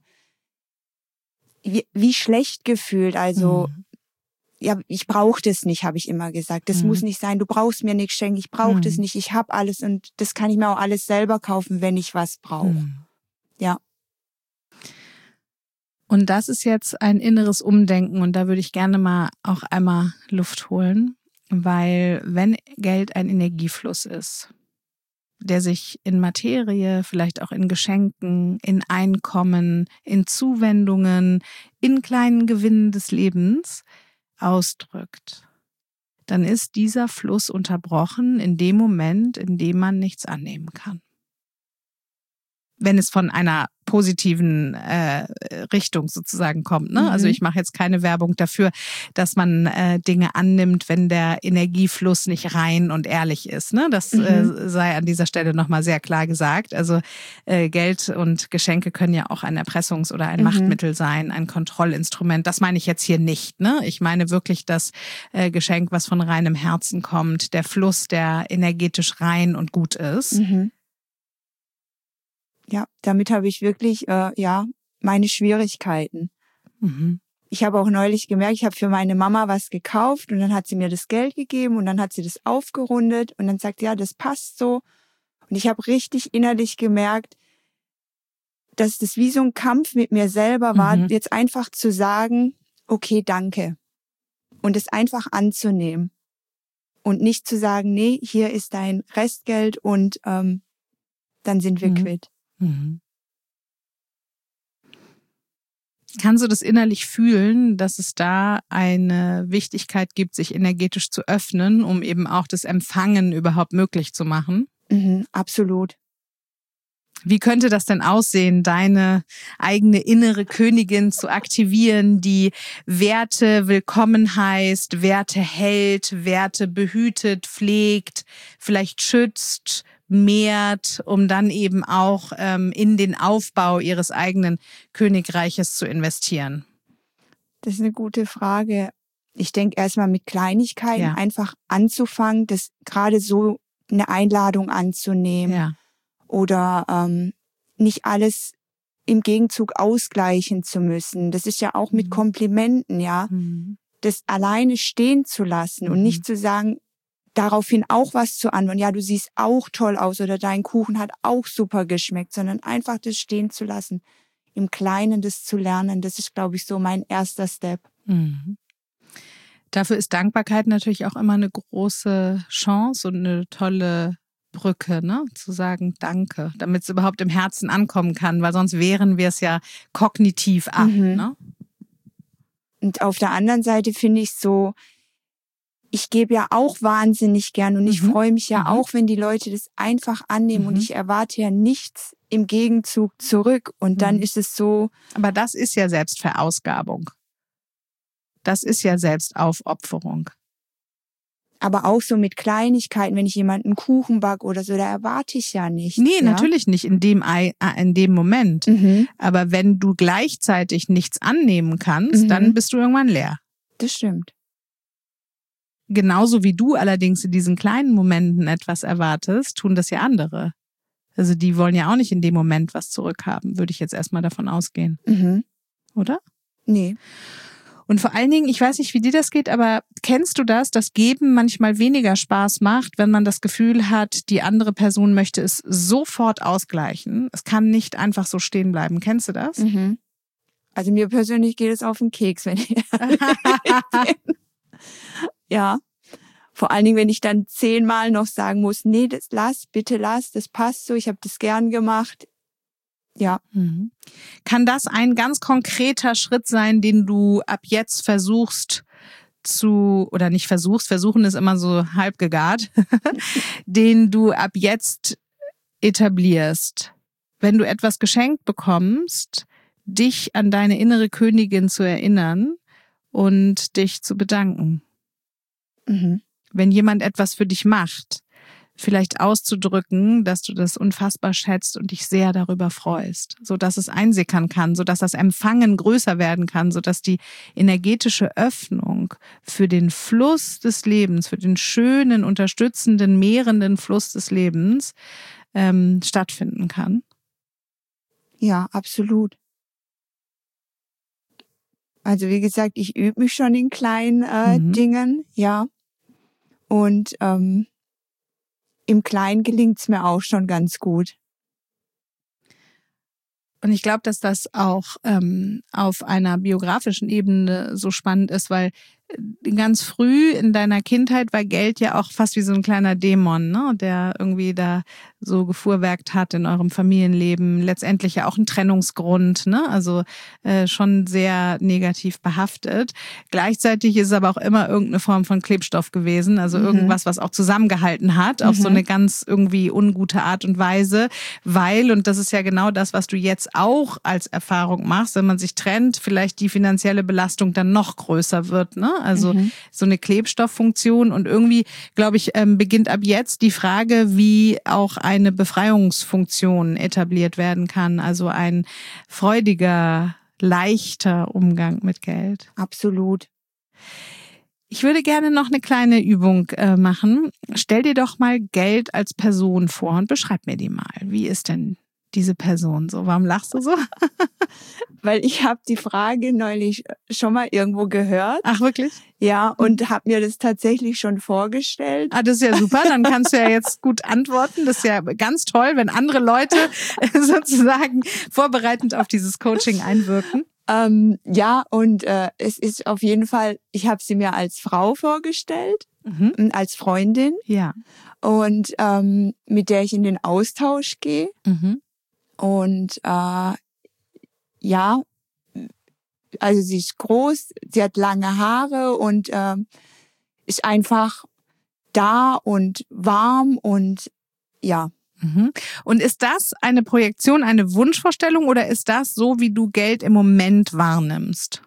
wie schlecht gefühlt. Also ja, ich brauche das nicht, habe ich immer gesagt. Das muss nicht sein, du brauchst mir nichts schenken, ich brauche das nicht, ich habe alles und das kann ich mir auch alles selber kaufen, wenn ich was brauche. Ja. Und das ist jetzt ein inneres Umdenken und da würde ich gerne mal auch einmal Luft holen, weil wenn Geld ein Energiefluss ist, der sich in Materie, vielleicht auch in Geschenken, in Einkommen, in Zuwendungen, in kleinen Gewinnen des Lebens ausdrückt, dann ist dieser Fluss unterbrochen in dem Moment, in dem man nichts annehmen kann. Wenn es von einer positiven Richtung sozusagen kommt. Ne? Also ich mache jetzt keine Werbung dafür, dass man Dinge annimmt, wenn der Energiefluss nicht rein und ehrlich ist. Ne? Das sei an dieser Stelle nochmal sehr klar gesagt. Also Geld und Geschenke können ja auch ein Erpressungs- oder ein Machtmittel sein, ein Kontrollinstrument. Das meine ich jetzt hier nicht. Ne? Ich meine wirklich das Geschenk, was von reinem Herzen kommt, der Fluss, der energetisch rein und gut ist. Ja, damit habe ich wirklich, meine Schwierigkeiten. Ich habe auch neulich gemerkt, ich habe für meine Mama was gekauft und dann hat sie mir das Geld gegeben und dann hat sie das aufgerundet und dann sagt, ja, das passt so. Und ich habe richtig innerlich gemerkt, dass das wie so ein Kampf mit mir selber war, jetzt einfach zu sagen, okay, danke. Und es einfach anzunehmen. Und nicht zu sagen, nee, hier ist dein Restgeld und dann sind wir quitt. Kannst du das innerlich fühlen, dass es da eine Wichtigkeit gibt, sich energetisch zu öffnen, um eben auch das Empfangen überhaupt möglich zu machen? Absolut. Wie könnte das denn aussehen, deine eigene innere Königin zu aktivieren, die Werte willkommen heißt, Werte hält, Werte behütet, pflegt, vielleicht schützt, mehrt, um dann eben auch in den Aufbau ihres eigenen Königreiches zu investieren? Das ist eine gute Frage. Ich denke erstmal mit Kleinigkeiten einfach anzufangen, das gerade so eine Einladung anzunehmen. Oder nicht alles im Gegenzug ausgleichen zu müssen. Das ist ja auch mit Komplimenten, ja. Das alleine stehen zu lassen und nicht zu sagen, daraufhin auch was zu antworten. Ja, du siehst auch toll aus oder dein Kuchen hat auch super geschmeckt, sondern einfach das stehen zu lassen, im Kleinen das zu lernen. Das ist, glaube ich, so mein erster Step. Dafür ist Dankbarkeit natürlich auch immer eine große Chance und eine tolle Brücke, ne? Zu sagen Danke, damit es überhaupt im Herzen ankommen kann, weil sonst wehren wir es ja kognitiv ab. Ne? Und auf der anderen Seite finde ich so, ich gebe ja auch wahnsinnig gern und ich freue mich ja auch, wenn die Leute das einfach annehmen und ich erwarte ja nichts im Gegenzug zurück und dann ist es so. Aber das ist ja Selbstverausgabung. Das ist ja Selbstaufopferung. Aber auch so mit Kleinigkeiten, wenn ich jemanden Kuchen backe oder so, da erwarte ich ja nichts. Nee, natürlich nicht in dem Moment. Aber wenn du gleichzeitig nichts annehmen kannst, dann bist du irgendwann leer. Das stimmt. Genauso wie du allerdings in diesen kleinen Momenten etwas erwartest, tun das ja andere. Also die wollen ja auch nicht in dem Moment was zurückhaben, würde ich jetzt erstmal davon ausgehen. Oder? Nee. Und vor allen Dingen, ich weiß nicht, wie dir das geht, aber kennst du das, dass Geben manchmal weniger Spaß macht, wenn man das Gefühl hat, die andere Person möchte es sofort ausgleichen. Es kann nicht einfach so stehen bleiben. Kennst du das? Also mir persönlich geht es auf den Keks, wenn ich ehrlich bin. Ja. Vor allen Dingen, wenn ich dann 10-mal noch sagen muss, nee, bitte lass, das passt so, ich habe das gern gemacht. Ja. Kann das ein ganz konkreter Schritt sein, den du ab jetzt versuchst oder nicht versuchen ist immer so halb gegart, den du ab jetzt etablierst? Wenn du etwas geschenkt bekommst, dich an deine innere Königin zu erinnern und dich zu bedanken. Wenn jemand etwas für dich macht, vielleicht auszudrücken, dass du das unfassbar schätzt und dich sehr darüber freust, sodass es einsickern kann, sodass das Empfangen größer werden kann, sodass die energetische Öffnung für den Fluss des Lebens, für den schönen, unterstützenden, mehrenden Fluss des Lebens stattfinden kann. Ja, absolut. Also wie gesagt, ich übe mich schon in kleinen Dingen, ja. Und im Kleinen gelingt's mir auch schon ganz gut. Und ich glaube, dass das auch auf einer biografischen Ebene so spannend ist, weil ganz früh in deiner Kindheit war Geld ja auch fast wie so ein kleiner Dämon, ne, der irgendwie da so gefuhrwerkt hat in eurem Familienleben. Letztendlich ja auch ein Trennungsgrund, ne, also schon sehr negativ behaftet. Gleichzeitig ist es aber auch immer irgendeine Form von Klebstoff gewesen, also irgendwas, was auch zusammengehalten hat, auf so eine ganz irgendwie ungute Art und Weise, weil, und das ist ja genau das, was du jetzt auch als Erfahrung machst, wenn man sich trennt, vielleicht die finanzielle Belastung dann noch größer wird, ne? Also so eine Klebstofffunktion und irgendwie, glaube ich, beginnt ab jetzt die Frage, wie auch eine Befreiungsfunktion etabliert werden kann. Also ein freudiger, leichter Umgang mit Geld. Absolut. Ich würde gerne noch eine kleine Übung machen. Stell dir doch mal Geld als Person vor und beschreib mir die mal. Wie ist denn diese Person so? Warum lachst du so? Weil ich habe die Frage neulich schon mal irgendwo gehört. Ach, wirklich? Ja, und habe mir das tatsächlich schon vorgestellt. Ah, das ist ja super. Dann kannst du ja jetzt gut antworten. Das ist ja ganz toll, wenn andere Leute sozusagen vorbereitend auf dieses Coaching einwirken. Ja, und es ist auf jeden Fall, ich habe sie mir als Frau vorgestellt, als Freundin. Ja. Und mit der ich in den Austausch gehe. Und ja, also sie ist groß, sie hat lange Haare und ist einfach da und warm und ja. Und ist das eine Projektion, eine Wunschvorstellung oder ist das so, wie du Geld im Moment wahrnimmst?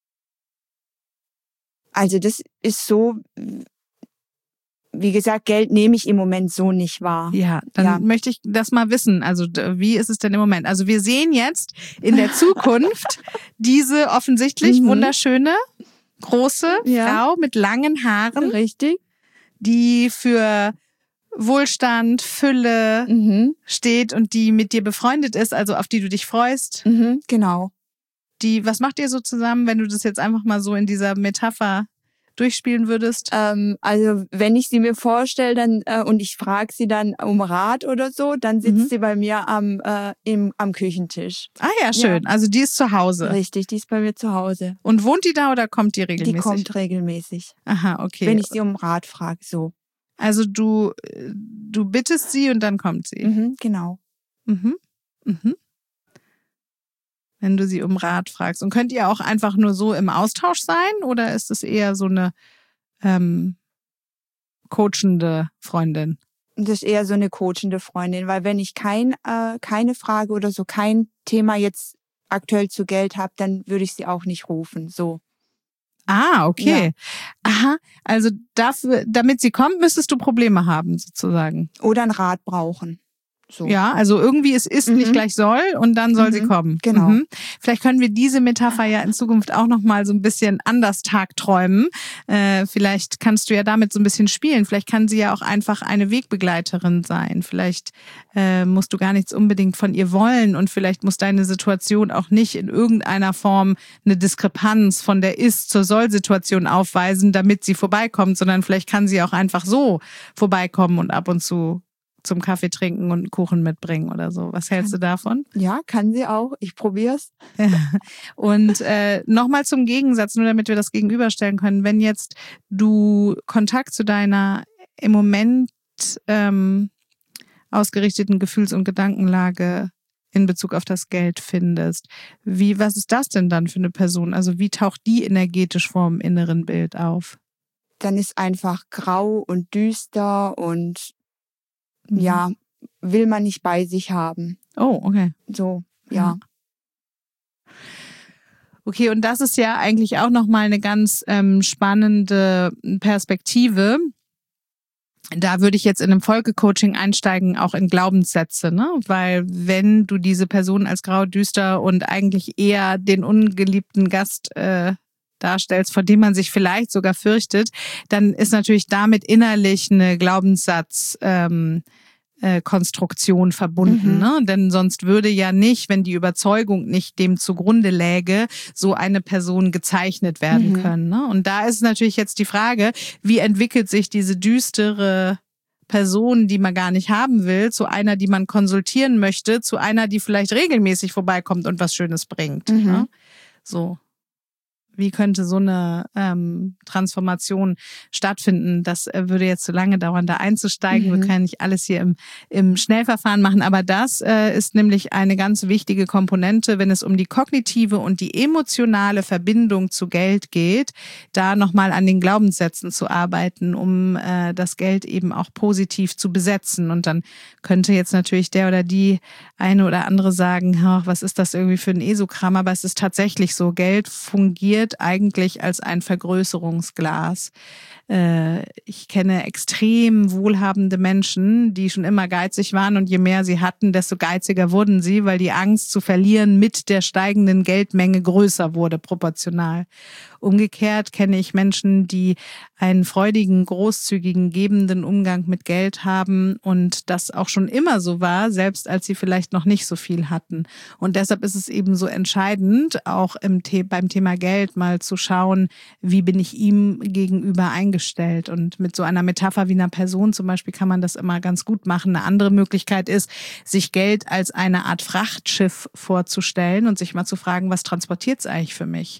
Also das ist so, wie gesagt, Geld nehme ich im Moment so nicht wahr. Ja, dann möchte ich das mal wissen. Also wie ist es denn im Moment? Also wir sehen jetzt in der Zukunft diese offensichtlich wunderschöne, große Frau mit langen Haaren. Richtig. Die für Wohlstand, Fülle steht und die mit dir befreundet ist, also auf die du dich freust. Genau. Was macht ihr so zusammen, wenn du das jetzt einfach mal so in dieser Metapher durchspielen würdest? Also wenn ich sie mir vorstelle dann und ich frage sie dann um Rat oder so, dann sitzt sie bei mir am Küchentisch. Ah ja, schön. Ja. Also die ist zu Hause. Richtig, die ist bei mir zu Hause. Und wohnt die da oder kommt die regelmäßig? Die kommt regelmäßig. Aha, okay. Wenn ich sie um Rat frage, so. Also du bittest sie und dann kommt sie. Genau. Wenn du sie um Rat fragst. Und könnt ihr auch einfach nur so im Austausch sein oder ist es eher so eine coachende Freundin? Das ist eher so eine coachende Freundin, weil wenn ich keine Frage oder so, kein Thema jetzt aktuell zu Geld habe, dann würde ich sie auch nicht rufen, so. Ah, okay. Ja. Aha, also damit sie kommt, müsstest du Probleme haben, sozusagen. Oder einen Rat brauchen. So. Ja, also irgendwie es ist nicht gleich soll und dann soll sie kommen. Genau. Vielleicht können wir diese Metapher ja in Zukunft auch nochmal so ein bisschen anders tagträumen. Vielleicht kannst du ja damit so ein bisschen spielen. Vielleicht kann sie ja auch einfach eine Wegbegleiterin sein. Vielleicht musst du gar nichts unbedingt von ihr wollen und vielleicht muss deine Situation auch nicht in irgendeiner Form eine Diskrepanz von der Ist- zur Soll-Situation aufweisen, damit sie vorbeikommt, sondern vielleicht kann sie auch einfach so vorbeikommen und ab und zu zum Kaffee trinken und einen Kuchen mitbringen oder so. Was hältst du davon? Ja, kann sie auch. Ich probier's. Und nochmal zum Gegensatz, nur damit wir das gegenüberstellen können. Wenn jetzt du Kontakt zu deiner im Moment ausgerichteten Gefühls- und Gedankenlage in Bezug auf das Geld findest, was ist das denn dann für eine Person? Also wie taucht die energetisch vorm inneren Bild auf? Dann ist einfach grau und düster und ja, will man nicht bei sich haben. Oh, okay. So, ja. Okay, und das ist ja eigentlich auch nochmal eine ganz spannende Perspektive. Da würde ich jetzt in einem Folgecoaching einsteigen, auch in Glaubenssätze, ne? Weil wenn du diese Person als grau, düster und eigentlich eher den ungeliebten Gast darstellst, vor dem man sich vielleicht sogar fürchtet, dann ist natürlich damit innerlich eine Konstruktion verbunden, ne? Denn sonst würde ja nicht, wenn die Überzeugung nicht dem zugrunde läge, so eine Person gezeichnet werden können, ne? Und da ist natürlich jetzt die Frage, wie entwickelt sich diese düstere Person, die man gar nicht haben will, zu einer, die man konsultieren möchte, zu einer, die vielleicht regelmäßig vorbeikommt und was Schönes bringt, ne? So. Wie könnte so eine Transformation stattfinden? Das würde jetzt zu lange dauern, da einzusteigen. Wir können nicht alles hier im Schnellverfahren machen, aber das ist nämlich eine ganz wichtige Komponente, wenn es um die kognitive und die emotionale Verbindung zu Geld geht, da nochmal an den Glaubenssätzen zu arbeiten, um das Geld eben auch positiv zu besetzen. Und dann könnte jetzt natürlich der oder die eine oder andere sagen, was ist das irgendwie für ein Esokram? Aber es ist tatsächlich so, Geld fungiert eigentlich als ein Vergrößerungsglas. Ich kenne extrem wohlhabende Menschen, die schon immer geizig waren und je mehr sie hatten, desto geiziger wurden sie, weil die Angst zu verlieren mit der steigenden Geldmenge größer wurde, proportional. Umgekehrt kenne ich Menschen, die einen freudigen, großzügigen, gebenden Umgang mit Geld haben und das auch schon immer so war, selbst als sie vielleicht noch nicht so viel hatten. Und deshalb ist es eben so entscheidend, auch beim Thema Geld mal zu schauen, wie bin ich ihm gegenüber eingestellt. Und mit so einer Metapher wie einer Person zum Beispiel kann man das immer ganz gut machen. Eine andere Möglichkeit ist, sich Geld als eine Art Frachtschiff vorzustellen und sich mal zu fragen, was transportiert es eigentlich für mich?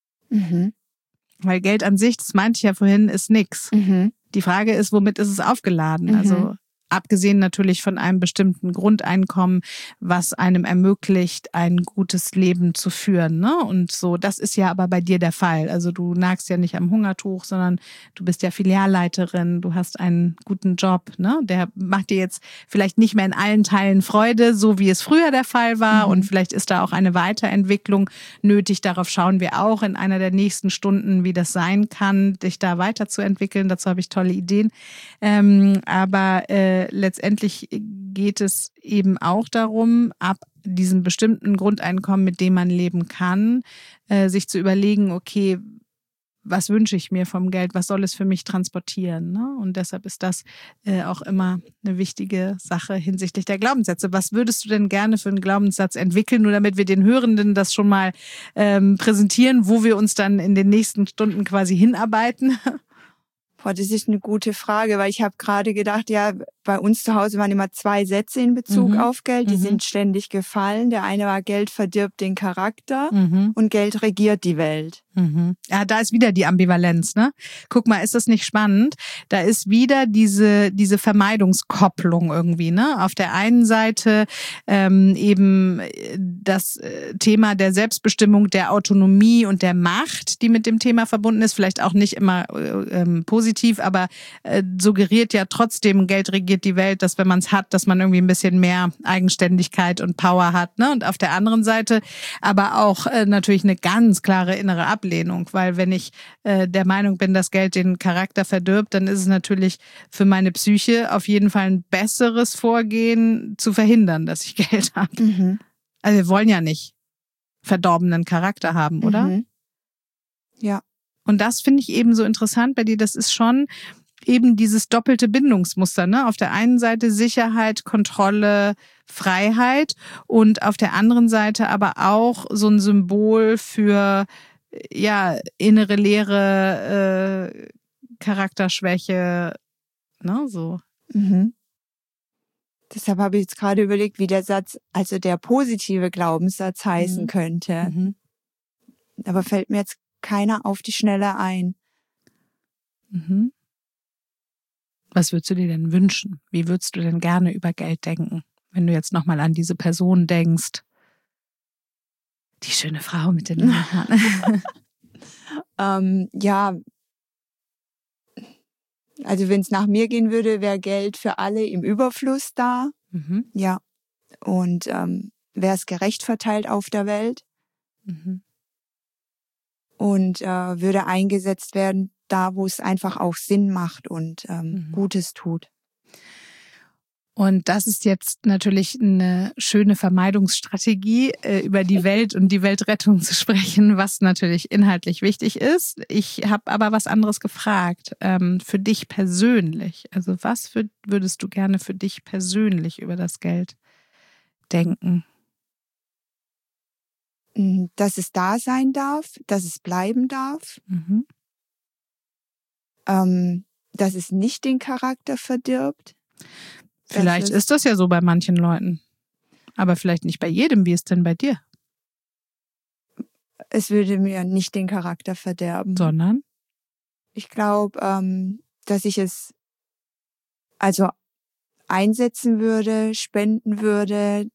Weil Geld an sich, das meinte ich ja vorhin, ist nix. Die Frage ist, womit ist es aufgeladen? Also abgesehen natürlich von einem bestimmten Grundeinkommen, was einem ermöglicht, ein gutes Leben zu führen, ne? Und so, das ist ja aber bei dir der Fall. Also du nagst ja nicht am Hungertuch, sondern du bist ja Filialleiterin, du hast einen guten Job, ne? Der macht dir jetzt vielleicht nicht mehr in allen Teilen Freude, so wie es früher der Fall war. Und vielleicht ist da auch eine Weiterentwicklung nötig. Darauf schauen wir auch in einer der nächsten Stunden, wie das sein kann, dich da weiterzuentwickeln. Dazu habe ich tolle Ideen. Aber letztendlich geht es eben auch darum, ab diesem bestimmten Grundeinkommen, mit dem man leben kann, sich zu überlegen, okay, was wünsche ich mir vom Geld, was soll es für mich transportieren, ne? Und deshalb ist das auch immer eine wichtige Sache hinsichtlich der Glaubenssätze. Was würdest du denn gerne für einen Glaubenssatz entwickeln, nur damit wir den Hörenden das schon mal präsentieren, wo wir uns dann in den nächsten Stunden quasi hinarbeiten? Boah, das ist eine gute Frage, weil ich habe gerade gedacht, ja, bei uns zu Hause waren immer 2 Sätze in Bezug auf Geld, die sind ständig gefallen. Der eine war, Geld verdirbt den Charakter und Geld regiert die Welt. Ja, da ist wieder die Ambivalenz, ne? Guck mal, ist das nicht spannend? Da ist wieder diese Vermeidungskopplung irgendwie, ne? Auf der einen Seite eben das Thema der Selbstbestimmung, der Autonomie und der Macht, die mit dem Thema verbunden ist, vielleicht auch nicht immer positiv, aber suggeriert ja trotzdem, Geld regiert die Welt, dass wenn man es hat, dass man irgendwie ein bisschen mehr Eigenständigkeit und Power hat, ne? Und auf der anderen Seite aber auch natürlich eine ganz klare innere Ablehnung, weil wenn ich der Meinung bin, dass Geld den Charakter verdirbt, dann ist es natürlich für meine Psyche auf jeden Fall ein besseres Vorgehen, zu verhindern, dass ich Geld habe. Also wir wollen ja nicht verdorbenen Charakter haben, oder? Ja. Und das finde ich eben so interessant bei dir, das ist schon eben dieses doppelte Bindungsmuster, ne? Auf der einen Seite Sicherheit, Kontrolle, Freiheit und auf der anderen Seite aber auch so ein Symbol für ja innere Leere, Charakterschwäche, ne? So. Deshalb habe ich jetzt gerade überlegt, wie der Satz, also der positive Glaubenssatz heißen könnte. Aber fällt mir jetzt keiner auf die Schnelle ein. Was würdest du dir denn wünschen? Wie würdest du denn gerne über Geld denken, wenn du jetzt nochmal an diese Person denkst? Die schöne Frau mit den langen Haaren. Ja, also wenn es nach mir gehen würde, wäre Geld für alle im Überfluss da. Ja. Und wäre es gerecht verteilt auf der Welt. Und würde eingesetzt werden, da wo es einfach auch Sinn macht und Gutes tut. Und das ist jetzt natürlich eine schöne Vermeidungsstrategie, über die Welt und die Weltrettung zu sprechen, was natürlich inhaltlich wichtig ist. Ich habe aber was anderes gefragt, für dich persönlich. Also was würdest du gerne für dich persönlich über das Geld denken? Dass es da sein darf, dass es bleiben darf, dass es nicht den Charakter verdirbt. Vielleicht ist das ja so bei manchen Leuten, aber vielleicht nicht bei jedem. Wie ist denn bei dir? Es würde mir nicht den Charakter verderben. Sondern? Ich glaube, dass ich es also einsetzen würde, spenden würde.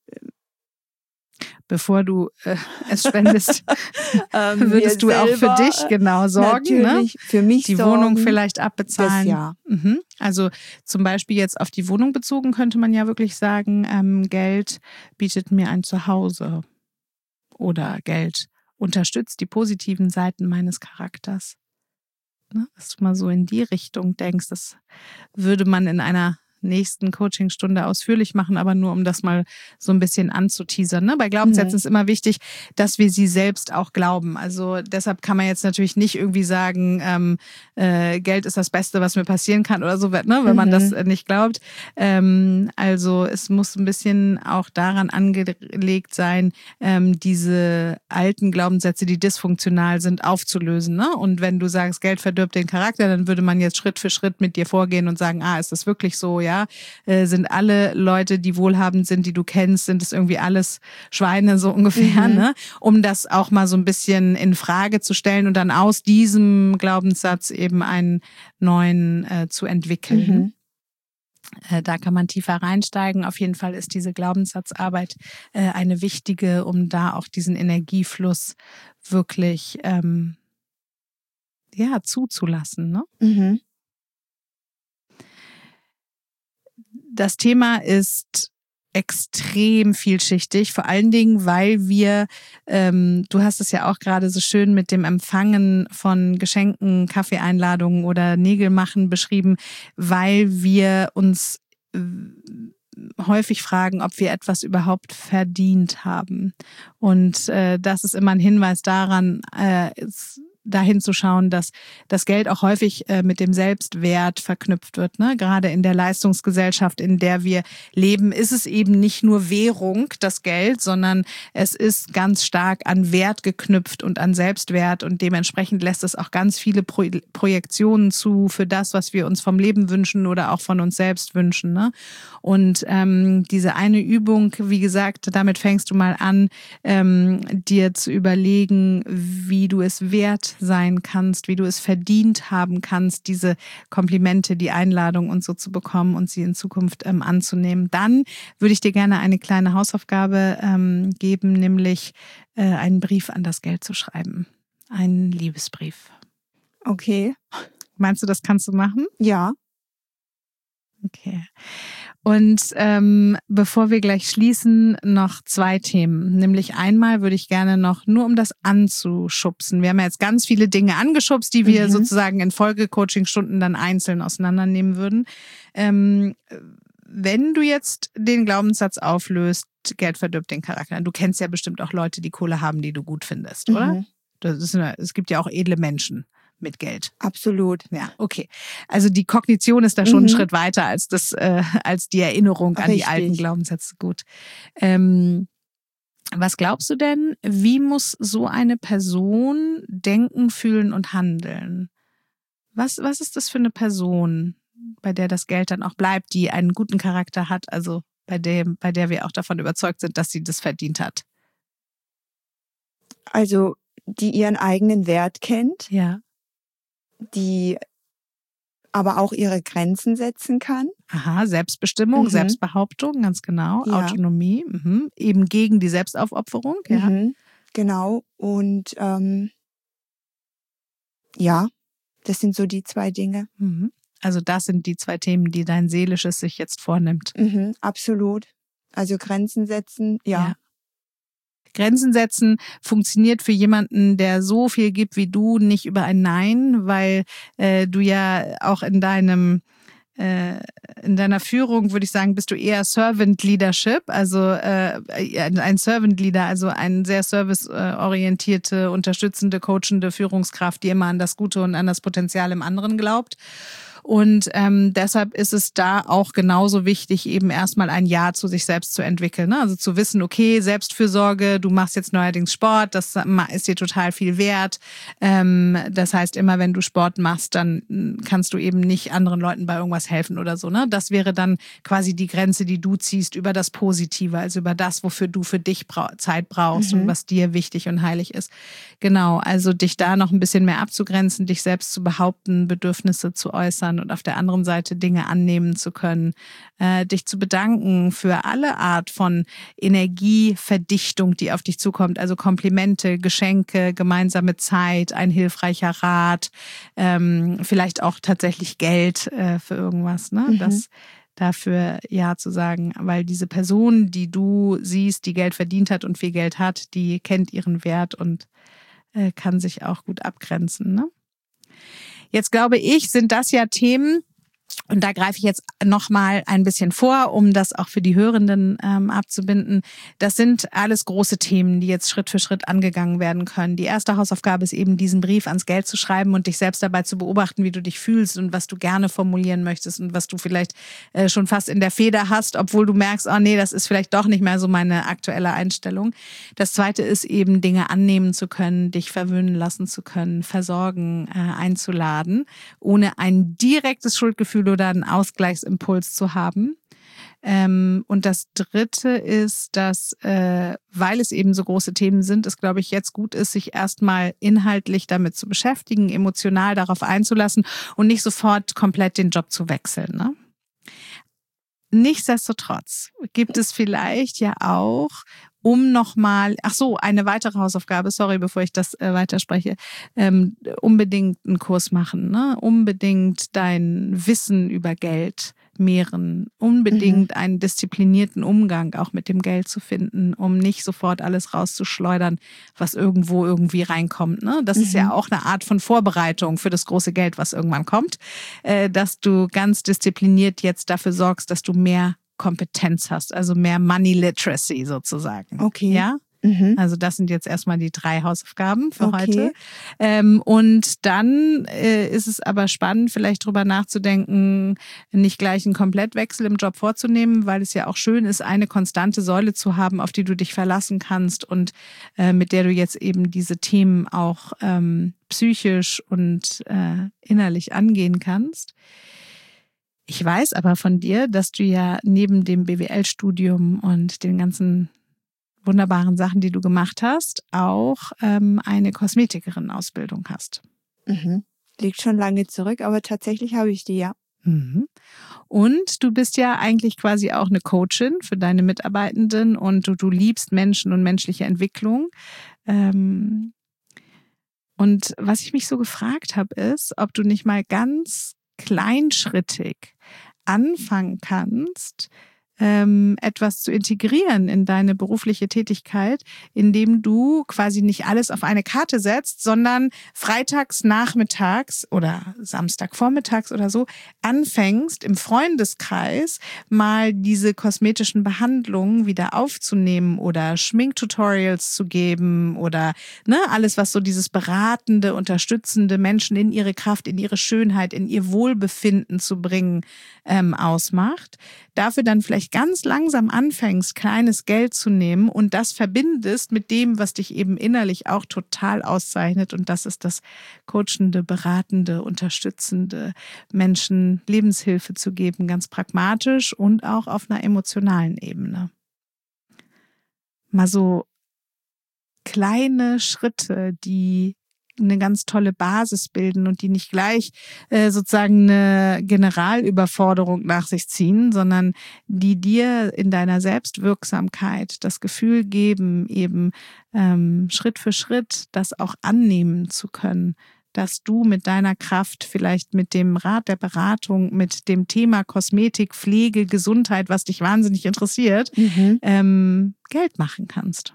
Bevor du es spendest, würdest du auch für dich genau sorgen, natürlich, ne? Für mich die sorgen, Wohnung vielleicht abbezahlen. Ja. Also zum Beispiel jetzt auf die Wohnung bezogen könnte man ja wirklich sagen, Geld bietet mir ein Zuhause oder Geld unterstützt die positiven Seiten meines Charakters. Ne? Dass du mal so in die Richtung denkst, das würde man in einer nächsten Coachingstunde ausführlich machen, aber nur um das mal so ein bisschen anzuteasern. Ne? Bei Glaubenssätzen ist immer wichtig, dass wir sie selbst auch glauben. Also deshalb kann man jetzt natürlich nicht irgendwie sagen, Geld ist das Beste, was mir passieren kann oder so, ne? Wenn man das nicht glaubt. Also es muss ein bisschen auch daran angelegt sein, diese alten Glaubenssätze, die dysfunktional sind, aufzulösen. Ne? Und wenn du sagst, Geld verdirbt den Charakter, dann würde man jetzt Schritt für Schritt mit dir vorgehen und sagen, ist das wirklich so, ja? Sind alle Leute, die wohlhabend sind, die du kennst, sind es irgendwie alles Schweine so ungefähr, ne? Um das auch mal so ein bisschen in Frage zu stellen und dann aus diesem Glaubenssatz eben einen neuen zu entwickeln. Da kann man tiefer reinsteigen. Auf jeden Fall ist diese Glaubenssatzarbeit eine wichtige, um da auch diesen Energiefluss wirklich zuzulassen, ne? Das Thema ist extrem vielschichtig, vor allen Dingen, weil wir, du hast es ja auch gerade so schön mit dem Empfangen von Geschenken, Kaffeeeinladungen oder Nägelmachen beschrieben, weil wir uns häufig fragen, ob wir etwas überhaupt verdient haben. Und das ist immer ein Hinweis daran, dahin zu schauen, dass das Geld auch häufig mit dem Selbstwert verknüpft wird. Ne? Gerade in der Leistungsgesellschaft, in der wir leben, ist es eben nicht nur Währung, das Geld, sondern es ist ganz stark an Wert geknüpft und an Selbstwert und dementsprechend lässt es auch ganz viele Projektionen zu für das, was wir uns vom Leben wünschen oder auch von uns selbst wünschen. Ne? Und diese eine Übung, wie gesagt, damit fängst du mal an, dir zu überlegen, wie du es wert sein kannst, wie du es verdient haben kannst, diese Komplimente, die Einladung und so zu bekommen und sie in Zukunft anzunehmen. Dann würde ich dir gerne eine kleine Hausaufgabe geben, nämlich einen Brief an das Geld zu schreiben. Einen Liebesbrief. Okay. Meinst du, das kannst du machen? Ja. Okay. Und bevor wir gleich schließen, noch 2 Themen. Nämlich einmal würde ich gerne noch, nur um das anzuschubsen. Wir haben ja jetzt ganz viele Dinge angeschubst, die wir sozusagen in Folge-Coaching-Stunden dann einzeln auseinandernehmen würden. Wenn du jetzt den Glaubenssatz auflöst, Geld verdirbt den Charakter. Du kennst ja bestimmt auch Leute, die Kohle haben, die du gut findest, oder? Es gibt ja auch edle Menschen mit Geld. Absolut. Ja, okay. Also die Kognition ist da schon einen Schritt weiter als als die Erinnerung an die alten Glaubenssätze. Gut. Was glaubst du denn, wie muss so eine Person denken, fühlen und handeln? Was ist das für eine Person, bei der das Geld dann auch bleibt, die einen guten Charakter hat, also bei der wir auch davon überzeugt sind, dass sie das verdient hat? Also, die ihren eigenen Wert kennt. Ja. Die aber auch ihre Grenzen setzen kann. Aha, Selbstbestimmung, Selbstbehauptung, ganz genau, ja. Autonomie, eben gegen die Selbstaufopferung. Ja. Genau, und ja, das sind so die 2 Dinge. Also das sind die 2 Themen, die dein Seelisches sich jetzt vornimmt. Absolut. Also Grenzen setzen, ja. Grenzen setzen funktioniert für jemanden, der so viel gibt wie du, nicht über ein Nein, weil du ja auch in deiner Führung, würde ich sagen, bist du eher Servant Leadership, also ein Servant Leader, also eine sehr serviceorientierte, unterstützende, coachende Führungskraft, die immer an das Gute und an das Potenzial im anderen glaubt. Und deshalb ist es da auch genauso wichtig, eben erstmal ein Ja zu sich selbst zu entwickeln. Ne? Also zu wissen, okay, Selbstfürsorge, du machst jetzt neuerdings Sport, das ist dir total viel wert. Das heißt, immer wenn du Sport machst, dann kannst du eben nicht anderen Leuten bei irgendwas helfen oder so. Ne? Das wäre dann quasi die Grenze, die du ziehst über das Positive, also über das, wofür du für dich Zeit brauchst und was dir wichtig und heilig ist. Genau, also dich da noch ein bisschen mehr abzugrenzen, dich selbst zu behaupten, Bedürfnisse zu äußern und auf der anderen Seite Dinge annehmen zu können, dich zu bedanken für alle Art von Energieverdichtung, die auf dich zukommt, also Komplimente, Geschenke, gemeinsame Zeit, ein hilfreicher Rat, vielleicht auch tatsächlich Geld für irgendwas, ne? Das dafür Ja zu sagen, weil diese Person, die du siehst, die Geld verdient hat und viel Geld hat, die kennt ihren Wert und kann sich auch gut abgrenzen, ne? Jetzt glaube ich, sind das ja Themen, und da greife ich jetzt nochmal ein bisschen vor, um das auch für die Hörenden abzubinden. Das sind alles große Themen, die jetzt Schritt für Schritt angegangen werden können. Die erste Hausaufgabe ist eben, diesen Brief ans Geld zu schreiben und dich selbst dabei zu beobachten, wie du dich fühlst und was du gerne formulieren möchtest und was du vielleicht schon fast in der Feder hast, obwohl du merkst, oh nee, das ist vielleicht doch nicht mehr so meine aktuelle Einstellung. Das zweite ist eben, Dinge annehmen zu können, dich verwöhnen lassen zu können, versorgen, einzuladen, ohne ein direktes Schuldgefühl oder einen Ausgleichsimpuls zu haben. Und das Dritte ist, dass, weil es eben so große Themen sind, es, glaube ich, jetzt gut ist, sich erstmal inhaltlich damit zu beschäftigen, emotional darauf einzulassen und nicht sofort komplett den Job zu wechseln, ne? Nichtsdestotrotz gibt es vielleicht ja auch, um nochmal, eine weitere Hausaufgabe, sorry, bevor ich das weiterspreche, unbedingt einen Kurs machen, ne? Unbedingt dein Wissen über Geld mehren, unbedingt einen disziplinierten Umgang auch mit dem Geld zu finden, um nicht sofort alles rauszuschleudern, was irgendwo irgendwie reinkommt, ne? Das ist ja auch eine Art von Vorbereitung für das große Geld, was irgendwann kommt, dass du ganz diszipliniert jetzt dafür sorgst, dass du mehr Kompetenz hast, also mehr Money Literacy sozusagen. Okay. Ja? Also das sind jetzt erstmal die 3 Hausaufgaben für heute. Und dann ist es aber spannend, vielleicht drüber nachzudenken, nicht gleich einen Komplettwechsel im Job vorzunehmen, weil es ja auch schön ist, eine konstante Säule zu haben, auf die du dich verlassen kannst und mit der du jetzt eben diese Themen auch psychisch und innerlich angehen kannst. Ich weiß aber von dir, dass du ja neben dem BWL-Studium und den ganzen wunderbaren Sachen, die du gemacht hast, auch eine Kosmetikerin-Ausbildung hast. Liegt schon lange zurück, aber tatsächlich habe ich die, ja. Und du bist ja eigentlich quasi auch eine Coachin für deine Mitarbeitenden und du liebst Menschen und menschliche Entwicklung. Und was ich mich so gefragt habe, ist, ob du nicht mal ganz kleinschrittig anfangen kannst, etwas zu integrieren in deine berufliche Tätigkeit, indem du quasi nicht alles auf eine Karte setzt, sondern freitags nachmittags oder Samstagvormittags oder so anfängst, im Freundeskreis mal diese kosmetischen Behandlungen wieder aufzunehmen oder Schminktutorials zu geben oder alles, was so dieses beratende, unterstützende Menschen in ihre Kraft, in ihre Schönheit, in ihr Wohlbefinden zu bringen, ausmacht. Dafür dann vielleicht ganz langsam anfängst, kleines Geld zu nehmen und das verbindest mit dem, was dich eben innerlich auch total auszeichnet. Und das ist das coachende, beratende, unterstützende, Menschen Lebenshilfe zu geben, ganz pragmatisch und auch auf einer emotionalen Ebene. Mal so kleine Schritte, die eine ganz tolle Basis bilden und die nicht gleich sozusagen eine Generalüberforderung nach sich ziehen, sondern die dir in deiner Selbstwirksamkeit das Gefühl geben, eben Schritt für Schritt das auch annehmen zu können, dass du mit deiner Kraft, vielleicht mit dem Rat der Beratung, mit dem Thema Kosmetik, Pflege, Gesundheit, was dich wahnsinnig interessiert, Geld machen kannst.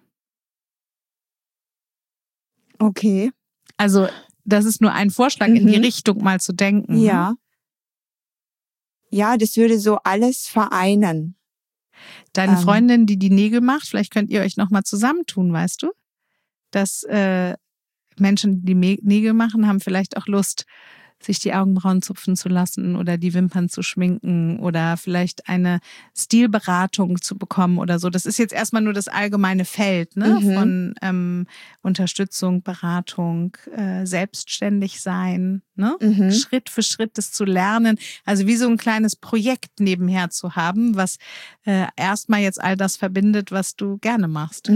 Okay. Also das ist nur ein Vorschlag, in die Richtung mal zu denken. Ja. Ja, das würde so alles vereinen. Deine Freundin, die Nägel macht, vielleicht könnt ihr euch nochmal zusammentun, weißt du? Dass Menschen, die Nägel machen, haben vielleicht auch Lust, sich die Augenbrauen zupfen zu lassen oder die Wimpern zu schminken oder vielleicht eine Stilberatung zu bekommen oder so. Das ist jetzt erstmal nur das allgemeine Feld von Unterstützung, Beratung, selbstständig sein, Schritt für Schritt das zu lernen. Also wie so ein kleines Projekt nebenher zu haben, was erstmal jetzt all das verbindet, was du gerne machst.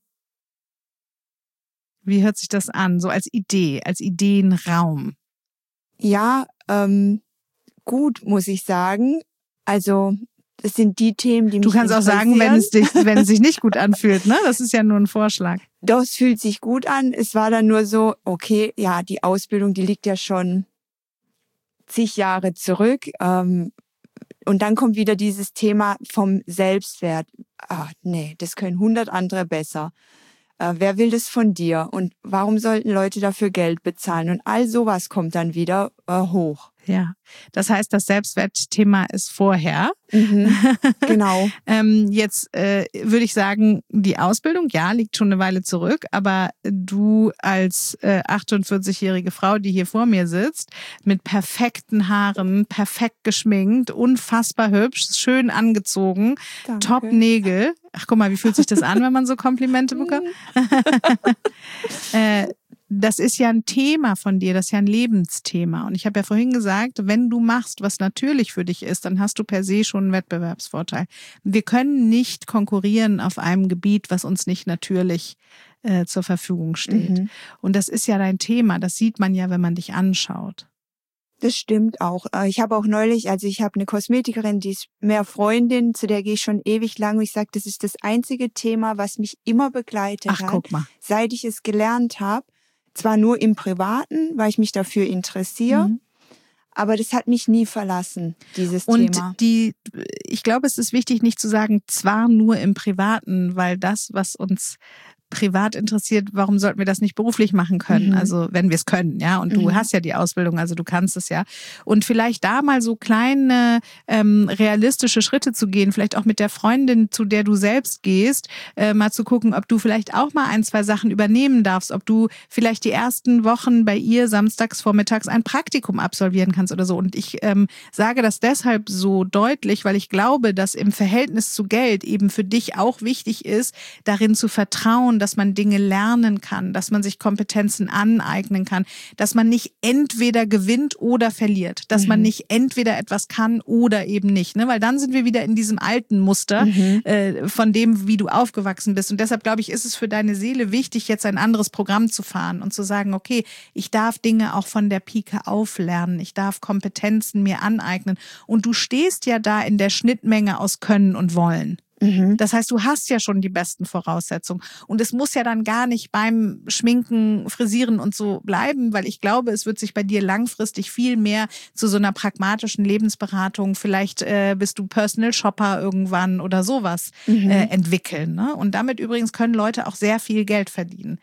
Wie hört sich das an? So als Idee, als Ideenraum. Ja, gut, muss ich sagen. Also, das sind die Themen, die mich interessieren. Du kannst auch sagen, wenn es sich nicht gut anfühlt, ne? Das ist ja nur ein Vorschlag. Doch, es fühlt sich gut an. Es war dann nur so, okay, ja, die Ausbildung, die liegt ja schon zig Jahre zurück. Und dann kommt wieder dieses Thema vom Selbstwert. Nee, das können 100 andere besser. Wer will das von dir? Und warum sollten Leute dafür Geld bezahlen? Und all sowas kommt dann wieder hoch. Ja, das heißt, das Selbstwertthema ist vorher. Genau. Jetzt würde ich sagen, die Ausbildung, ja, liegt schon eine Weile zurück, aber du als 48-jährige Frau, die hier vor mir sitzt, mit perfekten Haaren, perfekt geschminkt, unfassbar hübsch, schön angezogen, Danke. Top-Nägel. Ach, guck mal, wie fühlt sich das an, wenn man so Komplimente bekommt? Das ist ja ein Thema von dir, das ist ja ein Lebensthema. Und ich habe ja vorhin gesagt, wenn du machst, was natürlich für dich ist, dann hast du per se schon einen Wettbewerbsvorteil. Wir können nicht konkurrieren auf einem Gebiet, was uns nicht natürlich zur Verfügung steht. Und das ist ja dein Thema, das sieht man ja, wenn man dich anschaut. Das stimmt auch. Ich habe auch neulich, also ich habe eine Kosmetikerin, die ist mehr Freundin, zu der gehe ich schon ewig lang. Und ich sage, das ist das einzige Thema, was mich immer begleitet hat, guck mal. Seit ich es gelernt habe. Zwar nur im Privaten, weil ich mich dafür interessiere, aber das hat mich nie verlassen, dieses Thema. Und ich glaube, es ist wichtig, nicht zu sagen, zwar nur im Privaten, weil das, was uns privat interessiert, warum sollten wir das nicht beruflich machen können? Also wenn wir es können, ja. Und du hast ja die Ausbildung, also du kannst es ja. Und vielleicht da mal so kleine realistische Schritte zu gehen, vielleicht auch mit der Freundin, zu der du selbst gehst, mal zu gucken, ob du vielleicht auch mal 1, 2 Sachen übernehmen darfst, ob du vielleicht die ersten Wochen bei ihr samstags vormittags ein Praktikum absolvieren kannst oder so. Und ich sage das deshalb so deutlich, weil ich glaube, dass im Verhältnis zu Geld eben für dich auch wichtig ist, darin zu vertrauen, dass man Dinge lernen kann, dass man sich Kompetenzen aneignen kann, dass man nicht entweder gewinnt oder verliert, dass man nicht entweder etwas kann oder eben nicht, ne? Weil dann sind wir wieder in diesem alten Muster von dem, wie du aufgewachsen bist. Und deshalb glaube ich, ist es für deine Seele wichtig, jetzt ein anderes Programm zu fahren und zu sagen, okay, ich darf Dinge auch von der Pike auf lernen, ich darf Kompetenzen mir aneignen. Und du stehst ja da in der Schnittmenge aus Können und Wollen. Das heißt, du hast ja schon die besten Voraussetzungen. Und es muss ja dann gar nicht beim Schminken, Frisieren und so bleiben, weil ich glaube, es wird sich bei dir langfristig viel mehr zu so einer pragmatischen Lebensberatung, vielleicht bist du Personal Shopper irgendwann oder sowas entwickeln. Ne? Und damit übrigens können Leute auch sehr viel Geld verdienen.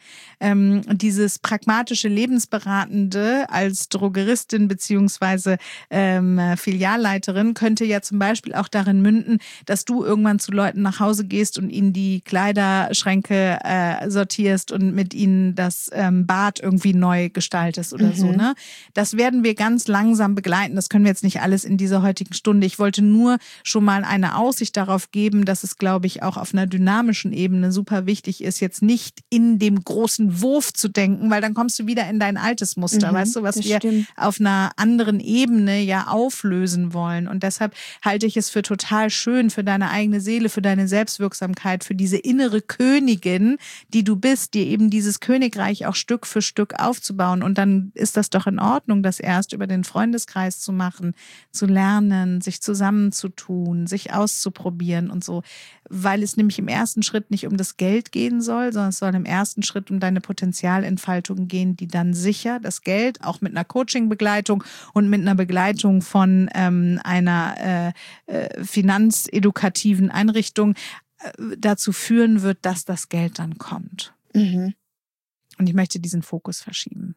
Dieses pragmatische Lebensberatende als Drogeristin beziehungsweise Filialleiterin könnte ja zum Beispiel auch darin münden, dass du irgendwann zu Leuten nach Hause gehst und ihnen die Kleiderschränke sortierst und mit ihnen das Bad irgendwie neu gestaltest oder so. Ne? Das werden wir ganz langsam begleiten. Das können wir jetzt nicht alles in dieser heutigen Stunde. Ich wollte nur schon mal eine Aussicht darauf geben, dass es, glaube ich, auch auf einer dynamischen Ebene super wichtig ist, jetzt nicht in dem großen Wurf zu denken, weil dann kommst du wieder in dein altes Muster, weißt du, was wir auf einer anderen Ebene ja auflösen wollen. Und deshalb halte ich es für total schön, für deine eigene Seele, für deine Selbstwirksamkeit, für diese innere Königin, die du bist, dir eben dieses Königreich auch Stück für Stück aufzubauen. Und dann ist das doch in Ordnung, das erst über den Freundeskreis zu machen, zu lernen, sich zusammenzutun, sich auszuprobieren und so. Weil es nämlich im ersten Schritt nicht um das Geld gehen soll, sondern es soll im ersten Schritt um deine Potenzialentfaltung gehen, die dann sicher das Geld, auch mit einer Coaching-Begleitung und mit einer Begleitung von einer finanzedukativen Einrichtung dazu führen wird, dass das Geld dann kommt. Und ich möchte diesen Fokus verschieben.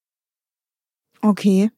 Okay.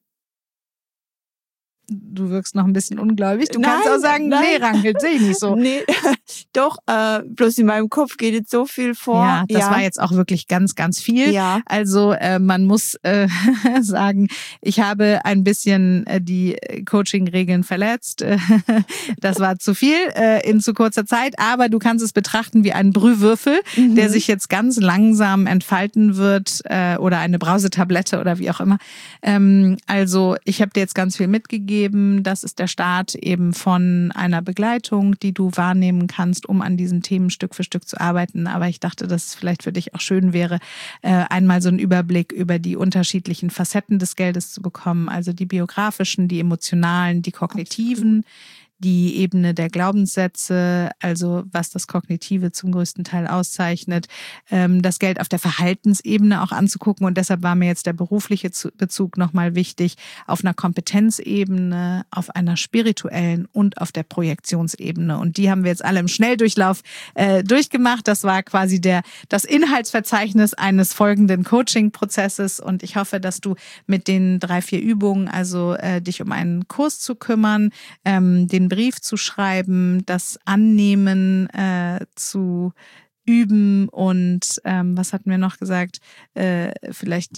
Du wirkst noch ein bisschen ungläubig. Du kannst auch sagen, nee, Ranghild, sehe ich nicht so. Nee, doch, bloß in meinem Kopf geht jetzt so viel vor. Ja, das war jetzt auch wirklich ganz, ganz viel. Ja. Also man muss sagen, ich habe ein bisschen die Coaching-Regeln verletzt. Das war zu viel in zu kurzer Zeit, aber du kannst es betrachten wie einen Brühwürfel, der sich jetzt ganz langsam entfalten wird oder eine Brausetablette oder wie auch immer. Also ich habe dir jetzt ganz viel mitgegeben. Das ist der Start eben von einer Begleitung, die du wahrnehmen kannst, um an diesen Themen Stück für Stück zu arbeiten. Aber ich dachte, dass es vielleicht für dich auch schön wäre, einmal so einen Überblick über die unterschiedlichen Facetten des Geldes zu bekommen. Also die biografischen, die emotionalen, die kognitiven, die Ebene der Glaubenssätze, also was das Kognitive zum größten Teil auszeichnet, das Geld auf der Verhaltensebene auch anzugucken. Und deshalb war mir jetzt der berufliche Bezug nochmal wichtig, auf einer Kompetenzebene, auf einer spirituellen und auf der Projektionsebene. Und die haben wir jetzt alle im Schnelldurchlauf durchgemacht. Das war quasi das Inhaltsverzeichnis eines folgenden Coaching-Prozesses. Und ich hoffe, dass du mit den 3, 4 Übungen, also dich um einen Kurs zu kümmern, den Brief zu schreiben, das Annehmen zu üben und was hatten wir noch gesagt? Vielleicht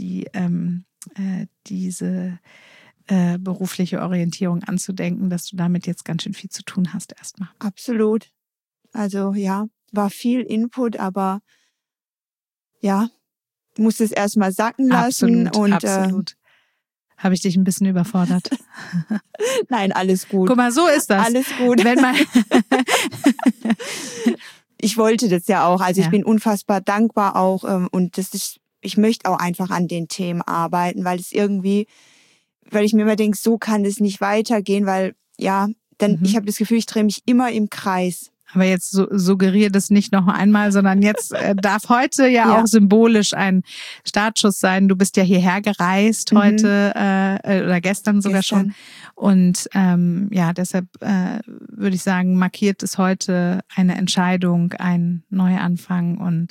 diese berufliche Orientierung anzudenken, dass du damit jetzt ganz schön viel zu tun hast erstmal. Absolut. Also ja, war viel Input, aber ja, muss es erstmal sacken lassen. Absolut. Habe ich dich ein bisschen überfordert? Nein, alles gut. Guck mal, so ist das. Alles gut. Wenn man ich wollte das ja auch. Also ich bin unfassbar dankbar auch. Und ich möchte auch einfach an den Themen arbeiten, weil ich mir immer denke, so kann es nicht weitergehen, weil ich habe das Gefühl, ich drehe mich immer im Kreis. Aber jetzt suggeriere das nicht noch einmal, sondern jetzt darf heute ja auch symbolisch ein Startschuss sein. Du bist ja hierher gereist heute oder gestern sogar schon. Und deshalb würde ich sagen, markiert es heute eine Entscheidung, ein Neuanfang und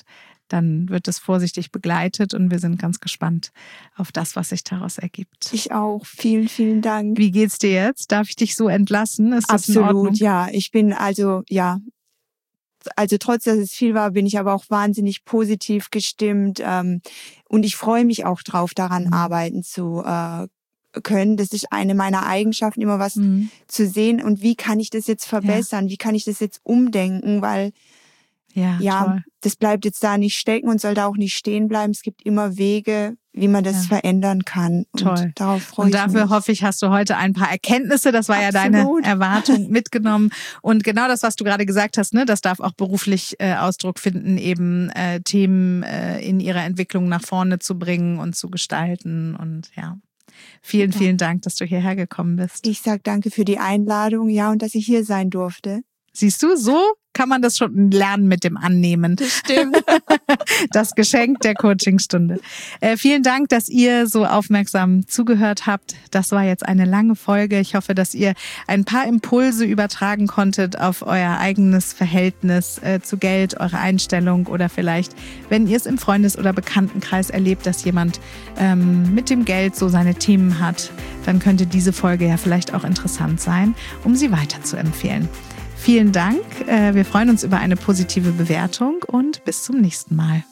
dann wird es vorsichtig begleitet und wir sind ganz gespannt auf das, was sich daraus ergibt. Ich auch. Vielen, vielen Dank. Wie geht's dir jetzt? Darf ich dich so entlassen? Ist das in Ordnung? Absolut, ja. Ich bin also trotz, dass es viel war, bin ich aber auch wahnsinnig positiv gestimmt. Und ich freue mich auch drauf, daran arbeiten zu können. Das ist eine meiner Eigenschaften, immer was zu sehen. Und wie kann ich das jetzt verbessern? Wie kann ich das jetzt umdenken? Weil das bleibt jetzt da nicht stecken und soll da auch nicht stehen bleiben. Es gibt immer Wege, wie man das verändern kann. Und toll. Darauf freue ich mich. Und dafür hoffe ich, hast du heute ein paar Erkenntnisse, das war ja deine Erwartung, mitgenommen. Und genau das, was du gerade gesagt hast, ne, das darf auch beruflich Ausdruck finden, eben Themen in ihrer Entwicklung nach vorne zu bringen und zu gestalten. Und vielen, vielen Dank, dass du hierher gekommen bist. Ich sage danke für die Einladung, und dass ich hier sein durfte. Siehst du, so kann man das schon lernen mit dem Annehmen. Das stimmt. Das Geschenk der Coachingstunde. Vielen Dank, dass ihr so aufmerksam zugehört habt. Das war jetzt eine lange Folge. Ich hoffe, dass ihr ein paar Impulse übertragen konntet auf euer eigenes Verhältnis zu Geld, eure Einstellung oder vielleicht, wenn ihr es im Freundes- oder Bekanntenkreis erlebt, dass jemand mit dem Geld so seine Themen hat, dann könnte diese Folge ja vielleicht auch interessant sein, um sie weiter zu empfehlen. Vielen Dank. Wir freuen uns über eine positive Bewertung und bis zum nächsten Mal.